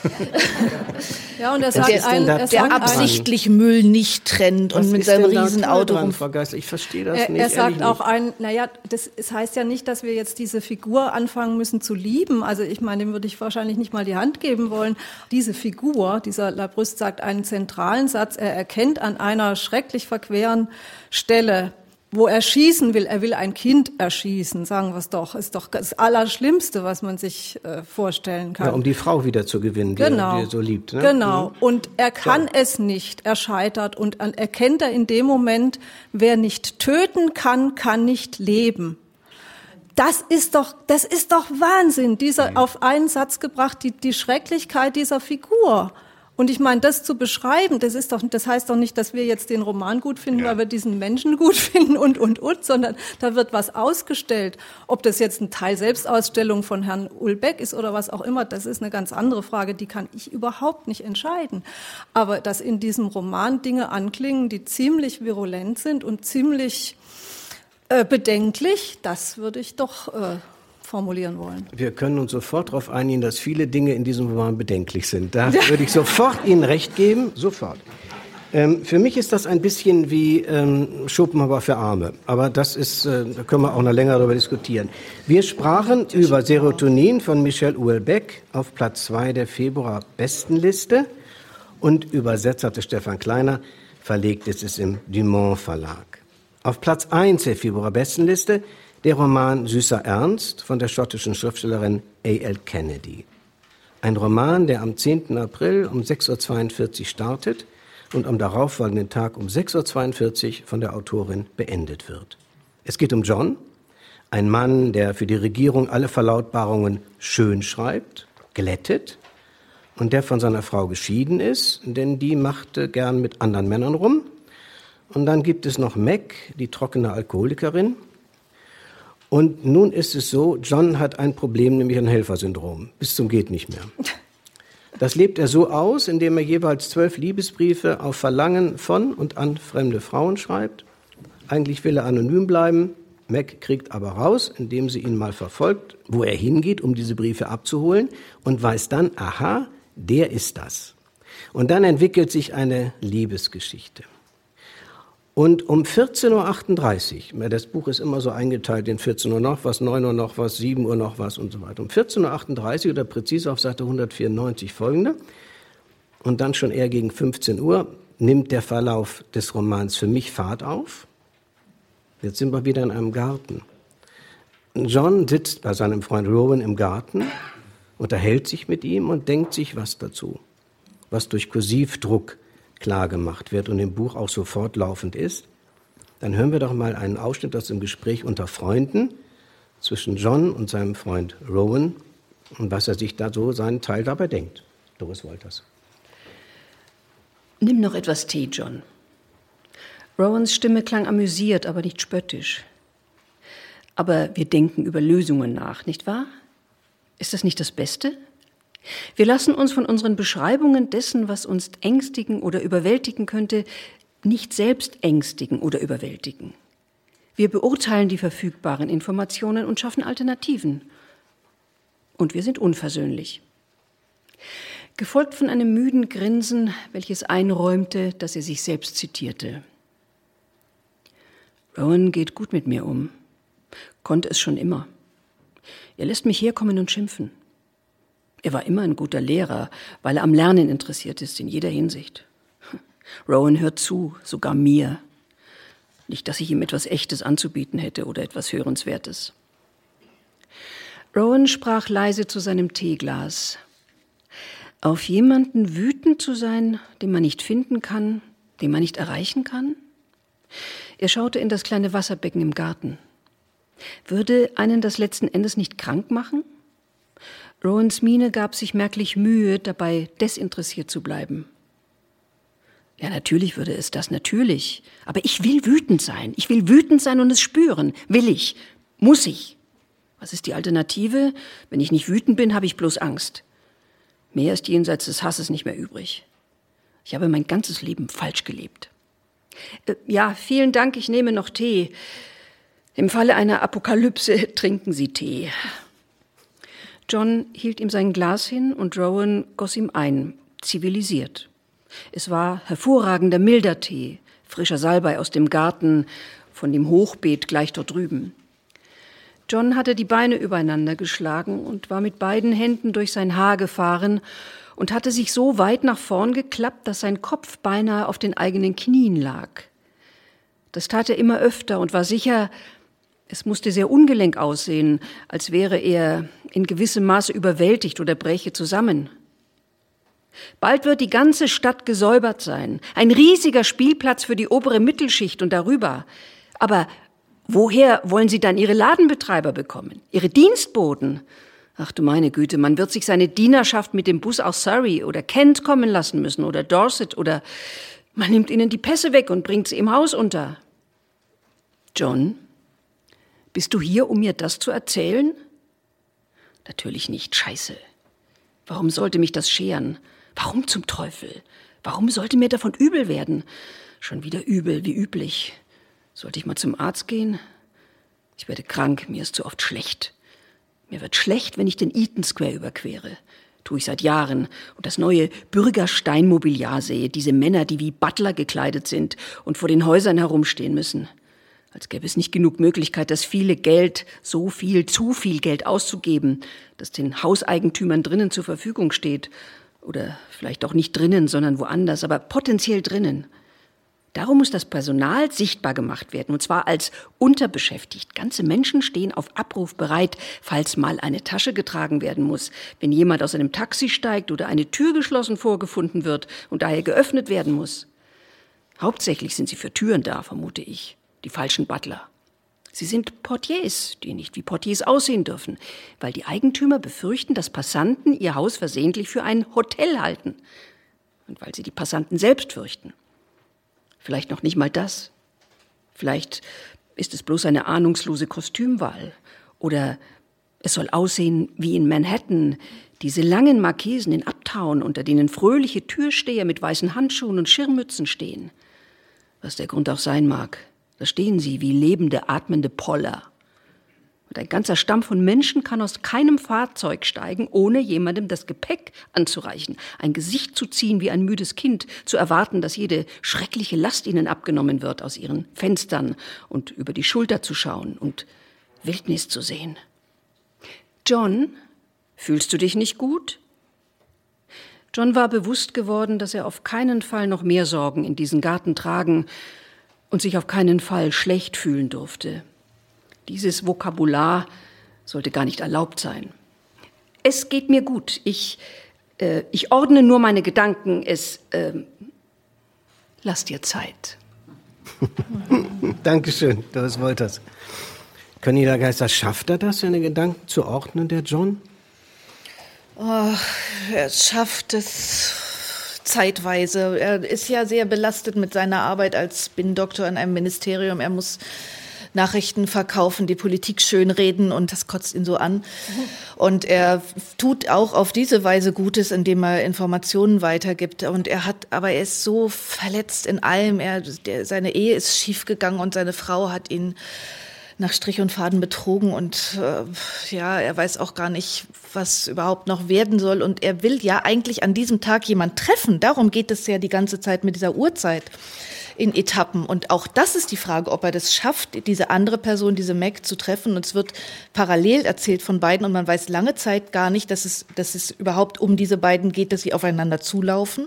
Ja, und er sagt der, ein, der, der absichtlich ein, Müll nicht trennt und mit seinem Riesenauto rum. Ich verstehe das er, nicht. Er sagt nicht. auch ein, naja, das, das heißt ja nicht, dass wir jetzt diese Figur anfangen müssen zu lieben. Also ich meine, dem würde ich wahrscheinlich nicht mal die Hand geben wollen. Diese Figur, dieser Labrüst sagt einen zentralen Satz, er erkennt an einer schrecklich verqueren Stelle, wo er schießen will, er will ein Kind erschießen, sagen wir es doch, ist doch das Allerschlimmste, was man sich äh, vorstellen kann. Ja, um die Frau wieder zu gewinnen, die, genau. er, die er so liebt. Ne? Genau, mhm. und er kann so. es nicht, er scheitert und erkennt er in dem Moment, wer nicht töten kann, kann nicht leben. Das ist doch, das ist doch Wahnsinn, dieser mhm. auf einen Satz gebracht, die, die Schrecklichkeit dieser Figur. Und ich meine, das zu beschreiben, das ist doch, das heißt doch nicht, dass wir jetzt den Roman gut finden, ja. weil wir diesen Menschen gut finden und, und, und, sondern da wird was ausgestellt. Ob das jetzt ein Teil Selbstausstellung von Herrn Houellebecq ist oder was auch immer, das ist eine ganz andere Frage, die kann ich überhaupt nicht entscheiden. Aber dass in diesem Roman Dinge anklingen, die ziemlich virulent sind und ziemlich äh, bedenklich, das würde ich doch äh, formulieren wollen. Wir können uns sofort darauf einigen, dass viele Dinge in diesem Roman bedenklich sind. Da würde ich sofort Ihnen recht geben, sofort. Ähm, für mich ist das ein bisschen wie ähm, Schopenhauer für Arme. Aber das ist, äh, da können wir auch noch länger darüber diskutieren. Wir sprachen über Serotonin von Michel Houellebecq auf Platz zwei der Februar-Bestenliste. Und übersetzerte Stefan Kleiner, verlegt ist es im Dumont Verlag. Auf Platz eins der Februar-Bestenliste der Roman Süßer Ernst von der schottischen Schriftstellerin A L Kennedy. Ein Roman, der am zehnten April um sechs Uhr zweiundvierzig startet und am darauffolgenden Tag um sechs Uhr zweiundvierzig von der Autorin beendet wird. Es geht um John, ein Mann, der für die Regierung alle Verlautbarungen schön schreibt, glättet, und der von seiner Frau geschieden ist, denn die machte gern mit anderen Männern rum. Und dann gibt es noch Meg, die trockene Alkoholikerin. Und nun ist es so, John hat ein Problem, nämlich ein Helfersyndrom, bis zum geht nicht mehr. Das lebt er so aus, indem er jeweils zwölf Liebesbriefe auf Verlangen von und an fremde Frauen schreibt. Eigentlich will er anonym bleiben. Meg kriegt aber raus, indem sie ihn mal verfolgt, wo er hingeht, um diese Briefe abzuholen, und weiß dann, aha, der ist das. Und dann entwickelt sich eine Liebesgeschichte. Und um vierzehn Uhr achtunddreißig, das Buch ist immer so eingeteilt in vierzehn Uhr noch was, neun Uhr noch was, sieben Uhr noch was und so weiter. Um vierzehn Uhr achtunddreißig oder präzise auf Seite hundertvierundneunzig folgende und dann schon eher gegen fünfzehn Uhr nimmt der Verlauf des Romans für mich Fahrt auf. Jetzt sind wir wieder in einem Garten. John sitzt bei seinem Freund Rowan im Garten, unterhält sich mit ihm und denkt sich was dazu, was durch Kursivdruck klar gemacht wird und im Buch auch so fortlaufend ist. Dann hören wir doch mal einen Ausschnitt aus dem Gespräch unter Freunden zwischen John und seinem Freund Rowan und was er sich da so seinen Teil dabei denkt. Doris Wolters. Nimm noch etwas Tee, John. Rowans Stimme klang amüsiert, aber nicht spöttisch. Aber wir denken über Lösungen nach, nicht wahr? Ist das nicht das Beste? Wir lassen uns von unseren Beschreibungen dessen, was uns ängstigen oder überwältigen könnte, nicht selbst ängstigen oder überwältigen. Wir beurteilen die verfügbaren Informationen und schaffen Alternativen. Und wir sind unversöhnlich. Gefolgt von einem müden Grinsen, welches einräumte, dass er sich selbst zitierte. Rowan geht gut mit mir um. Konnte es schon immer. Er lässt mich herkommen und schimpfen. Er war immer ein guter Lehrer, weil er am Lernen interessiert ist, in jeder Hinsicht. Rowan hört zu, sogar mir. Nicht, dass ich ihm etwas Echtes anzubieten hätte oder etwas Hörenswertes. Rowan sprach leise zu seinem Teeglas. Auf jemanden wütend zu sein, den man nicht finden kann, den man nicht erreichen kann? Er schaute in das kleine Wasserbecken im Garten. Würde einen das letzten Endes nicht krank machen? Rowans Miene gab sich merklich Mühe, dabei desinteressiert zu bleiben. Ja, natürlich würde es das, natürlich. Aber ich will wütend sein. Ich will wütend sein und es spüren. Will ich. Muss ich. Was ist die Alternative? Wenn ich nicht wütend bin, habe ich bloß Angst. Mehr ist jenseits des Hasses nicht mehr übrig. Ich habe mein ganzes Leben falsch gelebt. Äh, ja, vielen Dank, ich nehme noch Tee. Im Falle einer Apokalypse trinken Sie Tee. John hielt ihm sein Glas hin und Rowan goss ihm ein, zivilisiert. Es war hervorragender, milder Tee, frischer Salbei aus dem Garten, von dem Hochbeet gleich dort drüben. John hatte die Beine übereinander geschlagen und war mit beiden Händen durch sein Haar gefahren und hatte sich so weit nach vorn geklappt, dass sein Kopf beinahe auf den eigenen Knien lag. Das tat er immer öfter und war sicher, es musste sehr ungelenk aussehen, als wäre er in gewissem Maße überwältigt oder bräche zusammen. Bald wird die ganze Stadt gesäubert sein. Ein riesiger Spielplatz für die obere Mittelschicht und darüber. Aber woher wollen Sie dann Ihre Ladenbetreiber bekommen? Ihre Dienstboten? Ach du meine Güte, man wird sich seine Dienerschaft mit dem Bus aus Surrey oder Kent kommen lassen müssen oder Dorset oder man nimmt ihnen die Pässe weg und bringt sie im Haus unter. John, bist du hier, um mir das zu erzählen? Natürlich nicht, scheiße. Warum sollte mich das scheren? Warum zum Teufel? Warum sollte mir davon übel werden? Schon wieder übel, wie üblich. Sollte ich mal zum Arzt gehen? Ich werde krank, mir ist zu oft schlecht. Mir wird schlecht, wenn ich den Eaton Square überquere. Tue ich seit Jahren. Und das neue Bürgersteinmobiliar sehe, diese Männer, die wie Butler gekleidet sind und vor den Häusern herumstehen müssen. Als gäbe es nicht genug Möglichkeit, das viele Geld, so viel, zu viel Geld auszugeben, das den Hauseigentümern drinnen zur Verfügung steht. Oder vielleicht auch nicht drinnen, sondern woanders, aber potenziell drinnen. Darum muss das Personal sichtbar gemacht werden, und zwar als unterbeschäftigt. Ganze Menschen stehen auf Abruf bereit, falls mal eine Tasche getragen werden muss, wenn jemand aus einem Taxi steigt oder eine Tür geschlossen vorgefunden wird und daher geöffnet werden muss. Hauptsächlich sind sie für Türen da, vermute ich, die falschen Butler. Sie sind Portiers, die nicht wie Portiers aussehen dürfen, weil die Eigentümer befürchten, dass Passanten ihr Haus versehentlich für ein Hotel halten. Und weil sie die Passanten selbst fürchten. Vielleicht noch nicht mal das. Vielleicht ist es bloß eine ahnungslose Kostümwahl. Oder es soll aussehen wie in Manhattan, diese langen Markisen in Uptown, unter denen fröhliche Türsteher mit weißen Handschuhen und Schirmmützen stehen. Was der Grund auch sein mag. Da stehen sie wie lebende, atmende Poller. Und ein ganzer Stamm von Menschen kann aus keinem Fahrzeug steigen, ohne jemandem das Gepäck anzureichen, ein Gesicht zu ziehen wie ein müdes Kind, zu erwarten, dass jede schreckliche Last ihnen abgenommen wird, aus ihren Fenstern und über die Schulter zu schauen und Wildnis zu sehen. John, fühlst du dich nicht gut? John war bewusst geworden, dass er auf keinen Fall noch mehr Sorgen in diesen Garten tragen und sich auf keinen Fall schlecht fühlen durfte. Dieses Vokabular sollte gar nicht erlaubt sein. Es geht mir gut. Ich, äh, ich ordne nur meine Gedanken. Es, äh, lass dir Zeit. Dankeschön, Doris Wolters. Cornelia Geisser, schafft er das, seine Gedanken zu ordnen, der John? Oh, er schafft es zeitweise. Er ist ja sehr belastet mit seiner Arbeit als Spin-Doktor in einem Ministerium. Er muss Nachrichten verkaufen, die Politik schönreden, und das kotzt ihn so an. Und er tut auch auf diese Weise Gutes, indem er Informationen weitergibt. Und er hat, aber er ist so verletzt in allem. Er, der, seine Ehe ist schiefgegangen und seine Frau hat ihn nach Strich und Faden betrogen, und äh, ja, er weiß auch gar nicht, was überhaupt noch werden soll. Und er will ja eigentlich an diesem Tag jemand treffen. Darum geht es ja die ganze Zeit mit dieser Uhrzeit in Etappen. Und auch das ist die Frage, ob er das schafft, diese andere Person, diese Meg, zu treffen. Und es wird parallel erzählt von beiden, und man weiß lange Zeit gar nicht, dass es, dass es überhaupt um diese beiden geht, dass sie aufeinander zulaufen.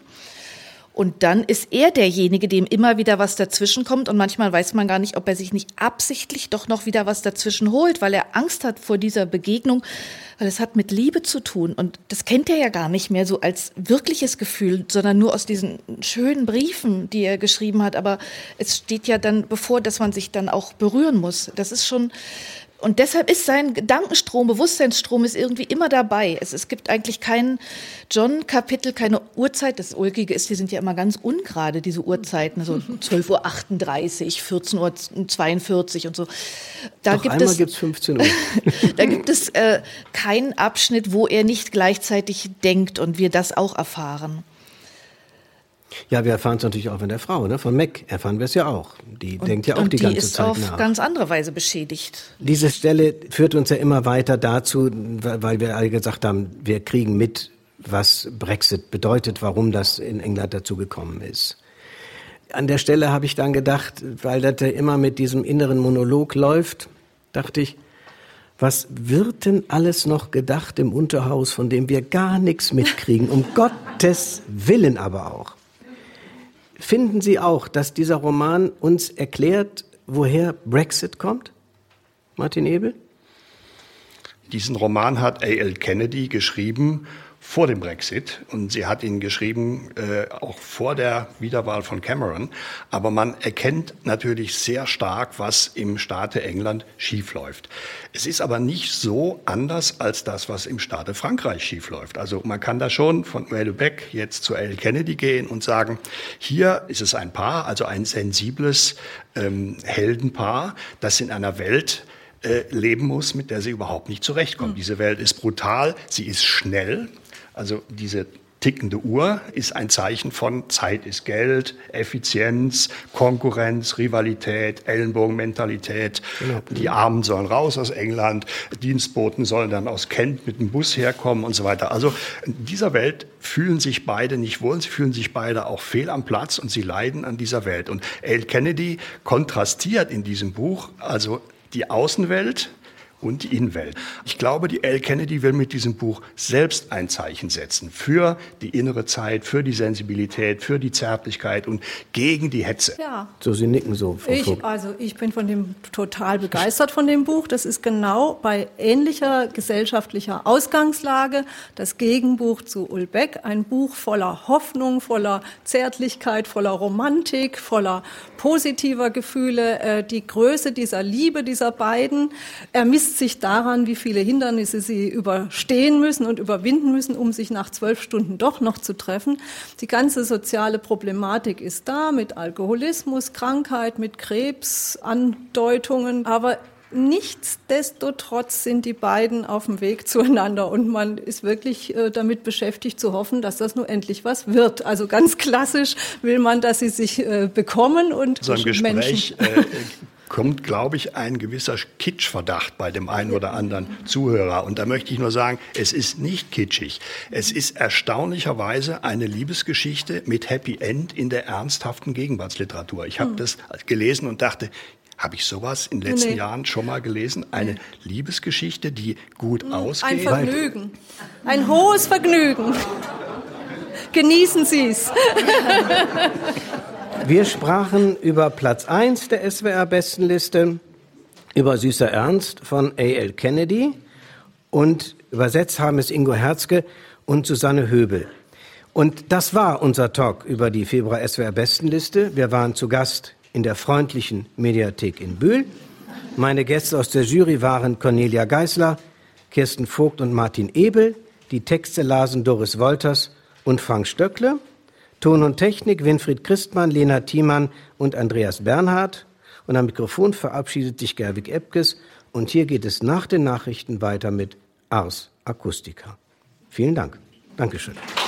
Und dann ist er derjenige, dem immer wieder was dazwischen kommt, und manchmal weiß man gar nicht, ob er sich nicht absichtlich doch noch wieder was dazwischen holt, weil er Angst hat vor dieser Begegnung, weil es hat mit Liebe zu tun, und das kennt er ja gar nicht mehr so als wirkliches Gefühl, sondern nur aus diesen schönen Briefen, die er geschrieben hat. Aber es steht ja dann bevor, dass man sich dann auch berühren muss. Das ist schon... Und deshalb ist sein Gedankenstrom, Bewusstseinsstrom ist irgendwie immer dabei. Es, es gibt eigentlich kein John-Kapitel, keine Uhrzeit. Das Ulkige ist, die sind ja immer ganz ungerade, diese Uhrzeiten. Also zwölf Uhr achtunddreißig, vierzehn Uhr zweiundvierzig und so. Da Doch gibt einmal es, gibt's fünfzehn Uhr. Da gibt es äh, keinen Abschnitt, wo er nicht gleichzeitig denkt und wir das auch erfahren. Ja, wir erfahren es natürlich auch von der Frau, ne? Von Meg erfahren wir es ja auch. Die Und, denkt ja auch die, die ganze Zeit nach. Und die ist auf ganz andere Weise beschädigt. Diese Stelle führt uns ja immer weiter dazu, weil wir alle gesagt haben, wir kriegen mit, was Brexit bedeutet, warum das in England dazu gekommen ist. An der Stelle habe ich dann gedacht, weil das ja immer mit diesem inneren Monolog läuft, dachte ich, was wird denn alles noch gedacht im Unterhaus, von dem wir gar nichts mitkriegen, um Gottes Willen aber auch. Finden Sie auch, dass dieser Roman uns erklärt, woher Brexit kommt? Martin Ebel? Diesen Roman hat A L Kennedy geschrieben vor dem Brexit, und sie hat ihn geschrieben äh, auch vor der Wiederwahl von Cameron. Aber man erkennt natürlich sehr stark, was im Staate England schiefläuft. Es ist aber nicht so anders als das, was im Staate Frankreich schiefläuft. Also man kann da schon von Noël Houellebecq jetzt zu A L Kennedy gehen und sagen, hier ist es ein Paar, also ein sensibles ähm, Heldenpaar, das in einer Welt äh, leben muss, mit der sie überhaupt nicht zurechtkommt. Mhm. Diese Welt ist brutal, sie ist schnell. Also diese tickende Uhr ist ein Zeichen von Zeit ist Geld, Effizienz, Konkurrenz, Rivalität, Ellenbogenmentalität. Genau. Die Armen sollen raus aus England, Dienstboten sollen dann aus Kent mit dem Bus herkommen und so weiter. Also in dieser Welt fühlen sich beide nicht wohl, sie fühlen sich beide auch fehl am Platz und sie leiden an dieser Welt. Und A L Kennedy kontrastiert in diesem Buch also die Außenwelt und die Innenwelt. Ich glaube, die A L Kennedy will mit diesem Buch selbst ein Zeichen setzen für die innere Zeit, für die Sensibilität, für die Zärtlichkeit und gegen die Hetze. Ja. So, Sie nicken so, Frau Ich, Vogt. also ich bin von dem total begeistert von dem Buch. Das ist genau bei ähnlicher gesellschaftlicher Ausgangslage das Gegenbuch zu Ulbeck. Ein Buch voller Hoffnung, voller Zärtlichkeit, voller Romantik, voller positiver Gefühle. Die Größe dieser Liebe dieser beiden ermisst sich daran, wie viele Hindernisse sie überstehen müssen und überwinden müssen, um sich nach zwölf Stunden doch noch zu treffen. Die ganze soziale Problematik ist da mit Alkoholismus, Krankheit, mit Krebsandeutungen, aber nichtsdestotrotz sind die beiden auf dem Weg zueinander und man ist wirklich äh, damit beschäftigt zu hoffen, dass das nur endlich was wird. Also ganz klassisch will man, dass sie sich äh, bekommen und so ein Gespräch Menschen. Äh, kommt, glaube ich, ein gewisser Kitschverdacht bei dem einen oder anderen Zuhörer. Und da möchte ich nur sagen, es ist nicht kitschig. Es ist erstaunlicherweise eine Liebesgeschichte mit Happy End in der ernsthaften Gegenwartsliteratur. Ich habe hm. das gelesen und dachte, habe ich sowas in den letzten nee. Jahren schon mal gelesen? Eine nee. Liebesgeschichte, die gut hm. ausgeht? Ein Vergnügen. Ein hohes Vergnügen. Genießen Sie es. Wir sprachen über Platz eins der S W R-Bestenliste, über Süßer Ernst von A L Kennedy und übersetzt haben es Ingo Herzke und Susanne Höbel. Und das war unser Talk über die Februar-S W R-Bestenliste. Wir waren zu Gast in der freundlichen Mediathek in Bühl. Meine Gäste aus der Jury waren Cornelia Geisler, Kirsten Vogt und Martin Ebel. Die Texte lasen Doris Wolters und Frank Stöckle. Ton und Technik Winfried Christmann, Lena Thiemann und Andreas Bernhard. Und am Mikrofon verabschiedet sich Gerwig Epkes. Und hier geht es nach den Nachrichten weiter mit Ars Acustica. Vielen Dank. Dankeschön.